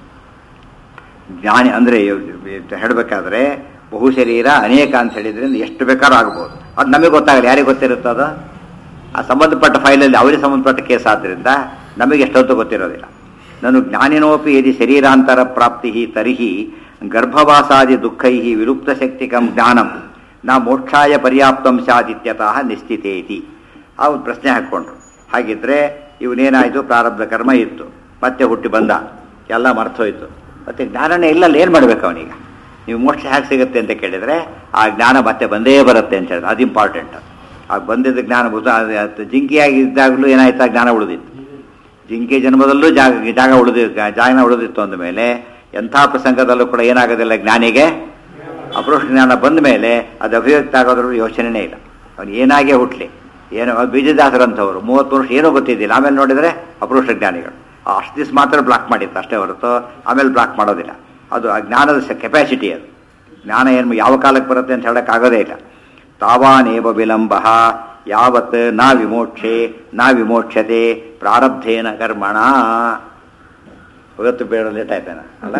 ಜ್ಞಾನಿ ಅಂದರೆ ಹೇಳಬೇಕಾದ್ರೆ ಬಹುಶರೀರ ಅನೇಕ ಅಂತ ಹೇಳಿದ್ರಿಂದ ಎಷ್ಟು ಬೇಕಾದ್ರೂ ಆಗ್ಬೋದು. ಅದು ನಮಗೆ ಗೊತ್ತಾಗಲ್ಲ, ಯಾರಿಗೆ ಗೊತ್ತಿರುತ್ತೋ ಅದು ಆ ಸಂಬಂಧಪಟ್ಟ ಫೈಲಲ್ಲಿ ಅವರಿಗೆ ಸಂಬಂಧಪಟ್ಟ ಕೇಸ್ ಆದ್ದರಿಂದ ನಮಗೆ ಎಷ್ಟೊತ್ತು ಗೊತ್ತಿರೋದಿಲ್ಲ. ನಾನು ಜ್ಞಾನಿನೋಪಿ ಯದಿ ಶರೀರಾಂತರ ಪ್ರಾಪ್ತಿ ತರ್ಹಿ ಗರ್ಭವಾಸಾದಿ ದುಃಖೈ ವಿಲುಪ್ತ ಶಕ್ತಿಕಂ ಜ್ಞಾನಂ ನಾ ಮೋಕ್ಷಾಯ ಪರ್ಯಾಪ್ತಂ ಸ್ಯಾದಿತ್ಯತಃ ನಿಶ್ಚಿತೇತಿ. ಅವ್ರು ಪ್ರಶ್ನೆ ಹಾಕ್ಕೊಂಡ್ರು. ಹಾಗಿದ್ರೆ ಇವನೇನಾಯಿತು? ಪ್ರಾರಬ್ಧ ಕರ್ಮ ಇತ್ತು, ಮತ್ತೆ ಹುಟ್ಟಿ ಬಂದ, ಎಲ್ಲ ಮರ್ತೋಯ್ತು, ಮತ್ತೆ ಜ್ಞಾನನೇ ಇಲ್ಲಲ್ಲ, ಏನು ಮಾಡಬೇಕು ಅವನೀಗ? ನೀವು ಮೋಕ್ಷ ಹೇಗೆ ಸಿಗುತ್ತೆ ಅಂತ ಕೇಳಿದರೆ ಆ ಜ್ಞಾನ ಮತ್ತೆ ಬಂದೇ ಬರುತ್ತೆ ಅಂತ ಹೇಳಿದ್ರೆ ಅದು ಇಂಪಾರ್ಟೆಂಟ್. ಆ ಬಂದಿದ್ದ ಜ್ಞಾನ ಜಿಂಕಿಯಾಗಿದ್ದಾಗಲೂ ಏನಾಯ್ತು, ಆ ಜ್ಞಾನ ಉಳಿದಿತ್ತು. ಜಿಂಕೆ ಜನ್ಮದಲ್ಲೂ ಜಾಗ ಜಾಗ ಉಳಿದಿ ಜಾಗನ ಉಳಿದಿತ್ತು ಅಂದಮೇಲೆ ಎಂಥ ಪ್ರಸಂಗದಲ್ಲೂ ಕೂಡ ಏನಾಗೋದಿಲ್ಲ, ಜ್ಞಾನಿಗೆ ಅಪರೋಕ್ಷ ಜ್ಞಾನ ಬಂದ ಮೇಲೆ ಅದು ಅಭಿವ್ಯಕ್ತ ಆಗೋದ್ರೂ ಯೋಚನೆನೇ ಇಲ್ಲ. ಅವನು ಏನಾಗೇ ಹುಟ್ಟಲಿ, ಏನು ಬೀಜದಾಸರಂಥವ್ರು ಮೂವತ್ತು ವರ್ಷ ಏನೋ ಗೊತ್ತಿದ್ದಿಲ್ಲ, ಆಮೇಲೆ ನೋಡಿದರೆ ಅಪರೋಕ್ಷ ಜ್ಞಾನಿಗಳು ಅಷ್ಟು ದಿವಸ ಮಾತ್ರ ಬ್ಲಾಕ್ ಮಾಡಿತ್ತು ಅಷ್ಟೇ ಹೊರತು ಆಮೇಲೆ ಬ್ಲಾಕ್ ಮಾಡೋದಿಲ್ಲ. ಅದು ಆ ಜ್ಞಾನದ ಕೆಪಾಸಿಟಿ. ಅದು ಜ್ಞಾನ ಏನು ಯಾವ ಕಾಲಕ್ಕೆ ಬರುತ್ತೆ ಅಂತ ಹೇಳೋಕ್ಕಾಗೋದೇ ಇಲ್ಲ. ತಾವಾನೇವ ವಿಲಂಬ ಯಾವತ್ ನಾ ವಿಮೋಕ್ಷೆ ನಾ ವಿಮೋಕ್ಷತೆ ಪ್ರಾರಬ್ಧೇನ ಕರ್ಮಣ. ಇವತ್ತು ಬೇಡ ಲೇಟ್ ಆಯ್ತಾನ ಅಲ್ಲ,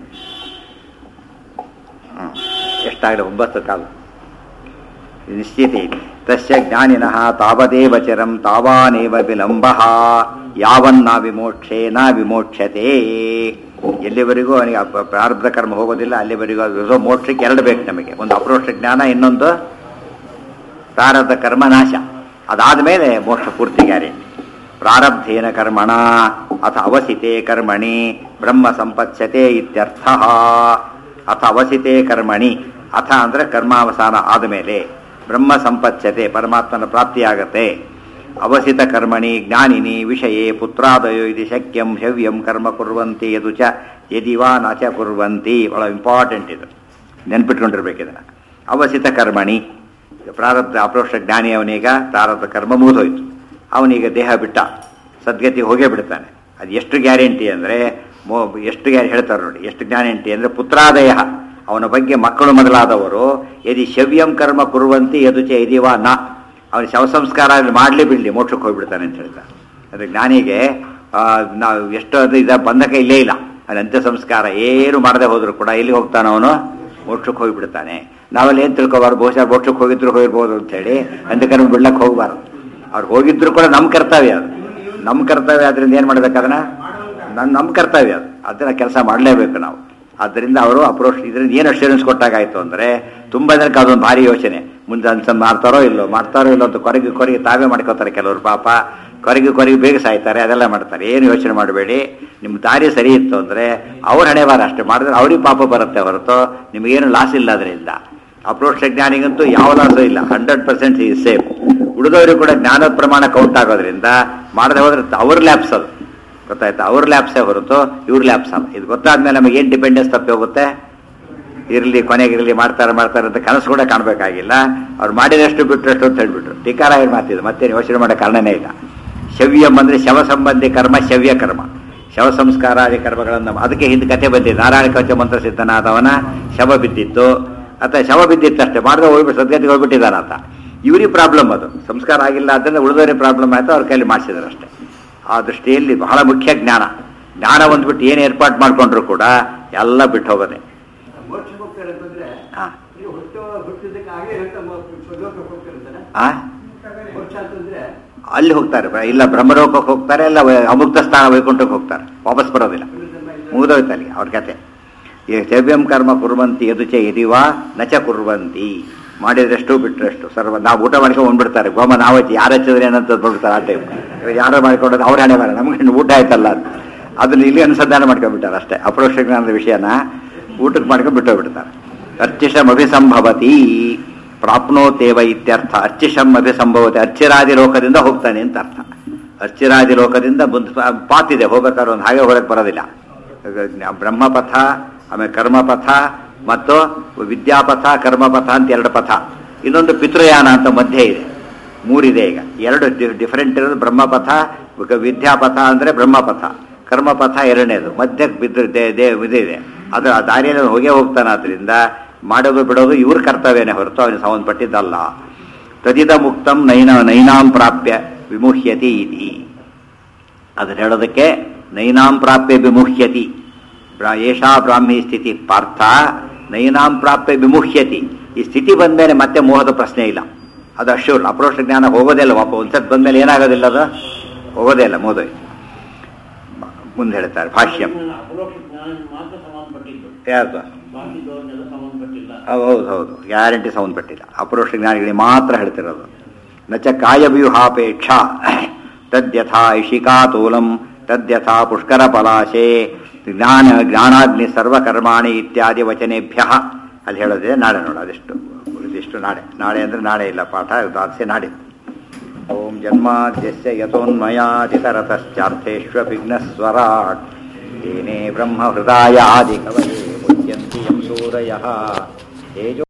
ಹ್ಞೂ ಎಷ್ಟಾಗಲಿ ಒಂಬತ್ತು ಕಾಲ ನಿಶ್ಚಿತ. ತಸ್ಯ ಜ್ಞಾನಿನಃ ತಾವದೇವ ಚಿರಂ ತಾವಾನೇವ ವಿಲಂಬ ಯಾವನ್ನ ವಿಮೋಕ್ಷೆ ನ ವಿಮೋಕ್ಷತೆ. ಎಲ್ಲಿವರೆಗೂ ಅವನಿಗೆ ಪ್ರಾರಬ್ಧ ಕರ್ಮ ಹೋಗೋದಿಲ್ಲ ಅಲ್ಲಿವರೆಗೂ ಅದು ಮೋಕ್ಷಕ್ಕೆ ಎರಡು ಬೇಕು ನಮಗೆ, ಒಂದು ಅಪರೋಕ್ಷ ಜ್ಞಾನ, ಇನ್ನೊಂದು ಪ್ರಾರಬ್ಧ ಕರ್ಮ ನಾಶ. ಅದಾದ ಮೇಲೆ ಮೋಕ್ಷ ಪೂರ್ತಿ ಗ್ಯಾರಂಟಿ. ಪ್ರಾರಬ್ಧೇನ ಕರ್ಮಣ ಅಥ ಅವಸಿತೆ ಕರ್ಮಣಿ ಬ್ರಹ್ಮ ಸಂಪತ್ಸ್ಯತೆ ಇತ್ಯರ್ಥ. ಅಥ ಅವಸಿತೆ ಕರ್ಮಣಿ, ಅಥ ಅಂದರೆ ಕರ್ಮಾವಸಾನ ಆದಮೇಲೆ ಬ್ರಹ್ಮ ಸಂಪತ್ಸ್ಯತೆ ಪರಮಾತ್ಮನ ಪ್ರಾಪ್ತಿಯಾಗತ್ತೆ. ಅವಸಿತ ಕರ್ಮಣಿ ಜ್ಞಾನಿನಿ ವಿಷಯೇ ಪುತ್ರಾದಯೋ ಇದು ಶಕ್ಯಂ ಶವ್ಯಂ ಕರ್ಮ ಕುರ್ವಂತಿ ಯದು ಚ ಯದಿವಾ ನ ಚ ಕುರ್ವಂತಿ. ಭಾಳ ಇಂಪಾರ್ಟೆಂಟ್ ಇದು, ನೆನ್ಪಿಟ್ಕೊಂಡಿರ್ಬೇಕಿದನ್ನು. ಅವಸಿತ ಕರ್ಮಣಿ ಪ್ರಾರಬ್ಧ ಅಪರೋಕ್ಷ ಜ್ಞಾನಿ ಅವನೀಗ ಪ್ರಾರಬ್ಧ ಕರ್ಮ ಮುಗಿದೋಯ್ತು, ಅವನೀಗ ದೇಹ ಬಿಟ್ಟ ಸದ್ಗತಿ ಹೋಗೇ ಬಿಡ್ತಾನೆ. ಅದು ಎಷ್ಟು ಗ್ಯಾರಂಟಿ ಅಂದರೆ ಮೋ ಎಷ್ಟು ಗ್ಯಾರ ಹೇಳ್ತಾರೆ ನೋಡಿ, ಎಷ್ಟು ಗ್ಯಾರಂಟಿ ಅಂದರೆ ಪುತ್ರಾದಯ ಅವನ ಬಗ್ಗೆ ಮಕ್ಕಳು ಮೊದಲಾದವರು ಯದಿ ಶವ್ಯಂ ಕರ್ಮ ಕುರುವಂತಿ ಯದು ಚ ಯದಿವಾ ನ, ಅವನ ಶವ ಸಂಸ್ಕಾರ ಮಾಡಲಿ ಬಿಡಲಿ ಮೋಕ್ಷಕ್ಕೆ ಹೋಗಿಬಿಡ್ತಾನೆ ಅಂತ ಹೇಳ್ತಾರೆ. ಅದು ಜ್ಞಾನಿಗೆ ನಾವು ಎಷ್ಟು ಅದು ಇದ ಬಂಧಕ ಇಲ್ಲೇ ಇಲ್ಲ. ಅಲ್ಲಿ ಅಂತ್ಯ ಸಂಸ್ಕಾರ ಏನು ಮಾಡದೆ ಹೋದ್ರು ಕೂಡ ಎಲ್ಲಿ ಹೋಗ್ತಾನೆ ಅವನು, ಮೋಕ್ಷಕ್ಕೆ ಹೋಗಿಬಿಡ್ತಾನೆ. ನಾವಲ್ಲಿ ಏನು ತಿಳ್ಕೊಬಾರ್ದು, ಬಹುಶಃ ಮೋಕ್ಷಕ್ಕೆ ಹೋಗಿದ್ರು ಹೋಗಿರ್ಬೋದು ಅಂತೇಳಿ ಅಂತ್ಯಕರ್ಮ ಬಿಡ್ಲಕ್ಕೆ ಹೋಗಬಾರ್ದು. ಅವ್ರು ಹೋಗಿದ್ರು ಕೂಡ ನಮ್ಮ ಕರ್ತವ್ಯ ಅದು, ನಮ್ಮ ಕರ್ತವ್ಯ. ಅದರಿಂದ ಏನು ಮಾಡ್ಬೇಕು, ಅದನ್ನ ನನ್ನ ನಮ್ಮ ಕರ್ತವ್ಯ ಅದು, ಅದನ್ನ ಕೆಲಸ ಮಾಡಲೇಬೇಕು ನಾವು. ಆದ್ದರಿಂದ ಅವರು ಅಪ್ರೋಚ್ ಇದರಿಂದ ಏನು ಅಶ್ಯೂರೆನ್ಸ್ ಕೊಟ್ಟಾಗಾಯ್ತು ಅಂದರೆ ತುಂಬ ಜನಕ್ಕೆ ಅದೊಂದು ಭಾರಿ ಯೋಚನೆ, ಮುಂದೆ ಅನ್ಸನ್ ಮಾಡ್ತಾರೋ ಇಲ್ಲೋ ಮಾಡ್ತಾರೋ ಇಲ್ಲೋ ಅಂತ ಕೊರಗಿ ಕೊರಗಿ ತಾವೇ ಮಾಡ್ಕೋತಾರೆ ಕೆಲವರು. ಪಾಪ ಕೊರಗಿ ಕೊರಗಿ ಬೇಗ ಸಾಯ್ತಾರೆ, ಅದೆಲ್ಲ ಮಾಡ್ತಾರೆ. ಏನು ಯೋಚನೆ ಮಾಡಬೇಡಿ, ನಿಮ್ಮ ದಾರಿ ಸರಿ ಇತ್ತು ಅಂದರೆ ಅವ್ರ ಹಣೆ ಬಾರ ಅಷ್ಟೇ ಮಾಡಿದ್ರೆ ಅವ್ರಿಗೆ ಪಾಪ ಬರುತ್ತೆ ಹೊರತು ನಿಮಗೇನು ಲಾಸ್ ಇಲ್ಲ. ಅದರಿಂದ ಅಪ್ರೋಚ್ ಜ್ಞಾನಿಗಂತೂ ಯಾವ ಲಾಸು ಇಲ್ಲ, ಹಂಡ್ರೆಡ್ ಪರ್ಸೆಂಟ್ ಈ ಸೇಫ್. ಉಳಿದವರು ಕೂಡ ಜ್ಞಾನದ ಪ್ರಮಾಣ ಕೌಂಟ್ ಆಗೋದ್ರಿಂದ ಮಾಡದೆ ಹೋದ್ರೆ ಅವ್ರ ಲ್ಯಾಬ್ಸ್ ಅದು ಗೊತ್ತಾಯ್ತಾ, ಅವ್ರ ಲ್ಯಾಬ್ಸೇ ಹೊರತು ಇವ್ರ ಲ್ಯಾಬ್ಸ್ ಅಲ್ಲ. ಇದು ಗೊತ್ತಾದ್ಮೇಲೆ ನಮಗೆ ಏನು ಡಿಪೆಂಡೆನ್ಸ್ ತಪ್ಪಿ ಹೋಗುತ್ತೆ. ಇರಲಿ ಕೊನೆಗಿರಲಿ ಮಾಡ್ತಾರೆ ಮಾಡ್ತಾರೆ ಅಂತ ಕನಸು ಕೂಡ ಕಾಣಬೇಕಾಗಿಲ್ಲ. ಅವ್ರು ಮಾಡಿದಷ್ಟು ಬಿಟ್ಟರಷ್ಟು ಅಂತ ಹೇಳ್ಬಿಟ್ರು. ಟೀಕಾರ ಏನು ಮಾತಿದ್ದು ಮತ್ತೇನು ಯೋಚನೆ ಮಾಡೋ ಕಾರಣನೇ ಇಲ್ಲ. ಶವ್ಯಂ ಅಂದರೆ ಶವ ಸಂಬಂಧಿ ಕರ್ಮ, ಶವ್ಯ ಕರ್ಮ, ಶವ ಸಂಸ್ಕಾರಾದಿ ಕರ್ಮಗಳನ್ನು. ಅದಕ್ಕೆ ಹಿಂದೆ ಕಥೆ ಬಂದಿದೆ, ನಾರಾಯಣ ಕವಚ ಮಂತ್ರ ಸಿದ್ಧನಾದವನ ಶವ ಬಿದ್ದಿತ್ತು ಅಥವಾ ಶವ ಬಿದ್ದಿತ್ತಷ್ಟೇ ಮಾಡಿದ್ರೆ ಹೋಗ್ಬಿಟ್ಟು ಸದ್ಗತಿಗೆ ಹೋಗ್ಬಿಟ್ಟಿದ್ದಾನ ಅಂತ. ಇವ್ರಿಗೆ ಪ್ರಾಬ್ಲಮ್, ಅದು ಸಂಸ್ಕಾರ ಆಗಿಲ್ಲ ಅದರಿಂದ ಉಳಿದವರಿಗೆ ಪ್ರಾಬ್ಲಮ್ ಆಯಿತು, ಅವ್ರ ಕೈಲಿ ಮಾಡಿಸಿದ್ರು ಅಷ್ಟೇ. ಆ ದೃಷ್ಟಿಯಲ್ಲಿ ಬಹಳ ಮುಖ್ಯ ಜ್ಞಾನ. ಜ್ಞಾನ ಒಂದ್ಬಿಟ್ಟು ಏನು ಏರ್ಪಾಡು ಮಾಡಿಕೊಂಡ್ರು ಕೂಡ ಎಲ್ಲ ಬಿಟ್ಟು ಹೋಗೋದೆ. ಅಲ್ಲಿ ಹೋಗ್ತಾರೆ, ಇಲ್ಲ ಬ್ರಹ್ಮಲೋಕಕ್ಕೆ ಹೋಗ್ತಾರೆ, ಇಲ್ಲ ಅಮುಕ್ತ ಸ್ಥಾನ ವೈಕುಂಠಕ್ಕೆ ಹೋಗ್ತಾರೆ, ವಾಪಸ್ ಬರೋದಿಲ್ಲ, ಮುಗಿದೋಯ್ತು ಅಲ್ಲಿ ಅವ್ರ ಕತೆ. ಈ ಶವ್ಯಂ ಕರ್ಮ ಕುರ್ವಂತಿ ಯದುಚೆ ಯದಿವಾ ನಚ ಕುರ್ವಂತಿ. ಮಾಡಿದ್ರೆಷ್ಟು ಬಿಟ್ಟರೆಷ್ಟು ಸರ್ವ. ನಾವು ಊಟ ಮಾಡ್ಕೊಂಡು ಬಂದ್ಬಿಡ್ತಾರೆ, ಗೋಮ ನಾವಚ್ಚಿ ಯಾರು ಹಚ್ಚಿದ್ರೆ ಏನಂತ ಬಿಡ್ತಾರೆ. ಆ ಟೈಮ್ ಯಾರು ಮಾಡ್ಕೊಂಡೋದು ಅವ್ರ ಹಣೆ ಬರ, ನಮ್ಗೆ ಊಟ ಆಯ್ತಲ್ಲ ಅಂತ ಅದನ್ನ ಇಲ್ಲಿ ಅನುಸಂಧಾನ ಮಾಡ್ಕೊಂಡ್ಬಿಟ್ಟಾರೆ ಅಷ್ಟೇ. ಅಪರೋಕ್ಷ ಜ್ಞಾನದ ವಿಷಯನ ಊಟಕ್ಕೆ ಮಾಡ್ಕೊಂಡು ಬಿಟ್ಟೋಗ್ಬಿಡ್ತಾರೆ. ಅರ್ಚಿಷಂ ಅಭಿಸಂಭವತಿ ಪ್ರಾಪ್ನೋತೇವ ಇತ್ಯರ್ಥ. ಅರ್ಚಿಷಂ ಅಭಿಸಂಭವತಿ, ಅರ್ಚಿರಾದಿ ಲೋಕದಿಂದ ಹೋಗ್ತಾನೆ ಅಂತ ಅರ್ಥ. ಅರ್ಚಿರಾದಿ ಲೋಕದಿಂದ ಬಂದು ಪಾತಿದೆ ಹೋಗ್ಬೇಕಾದ್ರೆ ಒಂದು ಹಾಗೆ ಹೊರಗೆ ಬರೋದಿಲ್ಲ. ಬ್ರಹ್ಮಪಥ, ಆಮೇಲೆ ಕರ್ಮಪಥ ಮತ್ತು ವಿದ್ಯಾಪಥ, ಕರ್ಮಪಥ ಅಂತ ಎರಡು ಪಥ. ಇನ್ನೊಂದು ಪಿತೃಯಾನ ಅಂತ ಮಧ್ಯೆ ಇದೆ, ಮೂರಿದೆ ಈಗ. ಎರಡು ಡಿಫರೆಂಟ್ ಇರೋದು ಬ್ರಹ್ಮಪಥ, ವಿದ್ಯಾಪಥ ಅಂದರೆ ಬ್ರಹ್ಮಪಥ, ಕರ್ಮಪಥ ಎರಡನೇದು, ಮಧ್ಯಕ್ಕೆ ಬಿದ್ದು ಇದಿದೆ. ಅದು ಆ ದಾರಿಯಲ್ಲಿ ಹೋಗೇ ಹೋಗ್ತಾನೆ. ಆದ್ದರಿಂದ ಮಾಡೋದು ಬಿಡೋದು ಇವ್ರ ಕರ್ತವ್ಯನೇ ಹೊರತು ಅವನಿಗೆ ಸಂಬಂಧಪಟ್ಟಿದ್ದಲ್ಲ. ತದಿದ ಮುಕ್ತಂ ನೈನ ನೈನಾಂ ಪ್ರಾಪ್ಯ ವಿಮುಹ್ಯತಿ ಇತಿ. ಅದನ್ನು ಹೇಳೋದಕ್ಕೆ ನೈನಾಂ ಪ್ರಾಪ್ಯ ವಿಮುಹ್ಯತಿ. ಏಷಾ ಬ್ರಾಹ್ಮಿ ಸ್ಥಿತಿ ಪಾರ್ಥ ನೈನಾಂ ಪ್ರಾಪ್ಯ ವಿಮುಹ್ಯತಿ. ಈ ಸ್ಥಿತಿ ಬಂದಮೇಲೆ ಮತ್ತೆ ಮೋಹದ ಪ್ರಶ್ನೆ ಇಲ್ಲ, ಅದು ಅಶ್ಯೂರ್. ಅಪರೋಕ್ಷ ಜ್ಞಾನ ಹೋಗೋದೇ ಇಲ್ಲ, ವಾಪ ಒಂದ್ಸತ್ ಬಂದಮೇಲೆ ಏನಾಗೋದಿಲ್ಲ, ಅದು ಹೋಗೋದೇ ಇಲ್ಲ, ಮೋದೋಯ್. ಮುಂದೆ ಹೇಳ್ತಾರೆ ಭಾಷ್ಯಂ. ಯಾರ್ದು? ಹೌದು ಹೌದು, ಗ್ಯಾರಂಟಿ ಸಂಬಂಧಪಟ್ಟಿಲ್ಲ. ಅಪರೋಕ್ಷ ಜ್ಞಾನಿಗಳಿಗೆ ಮಾತ್ರ ಹೇಳ್ತಿರೋದು. ನಚ ಕಾಯವ್ಯೂಹಾಪೇಕ್ಷ ತದ್ಯಥಾ ಇಷಿಕಾತೂಲಂ ತದ್ಯಥಾ ಪುಷ್ಕರ ಪಲಾಶೆ ಜ್ಞಾನ ಜ್ಞಾನಾಗ್ನಿ ಸರ್ವಕರ್ಮಾಣಿ ಇತ್ಯಾದಿ ವಚನೇಭ್ಯ ಅಲ್ಲಿ ಹೇಳೋದೇ ನಾಳೆ ನೋಡು ಅದೆಷ್ಟು ಇದಿಷ್ಟು ನಾಳೆ ನಾಳೆ ಅಂದರೆ ನಾಳೆ ಇಲ್ಲ ಪಾಠ ದಾಸೆ ನಾಡಿದ್ದು. ಓಂ ಜನ್ಮಾದ್ಯಸ್ಯ ಯತೋನ್ಮಯಾದಿತರತಶ್ಚಾರ್ಥೇಷ್ವವಿಘ್ನಸ್ವರಾಟ್ ತೇನೇ ಬ್ರಹ್ಮ ಹೃದಯಾದಿ ಕವಯೇ ಮುಚ್ಯಂತಿ ಯಂ ಸೂರಯಃ ತೇಜೋ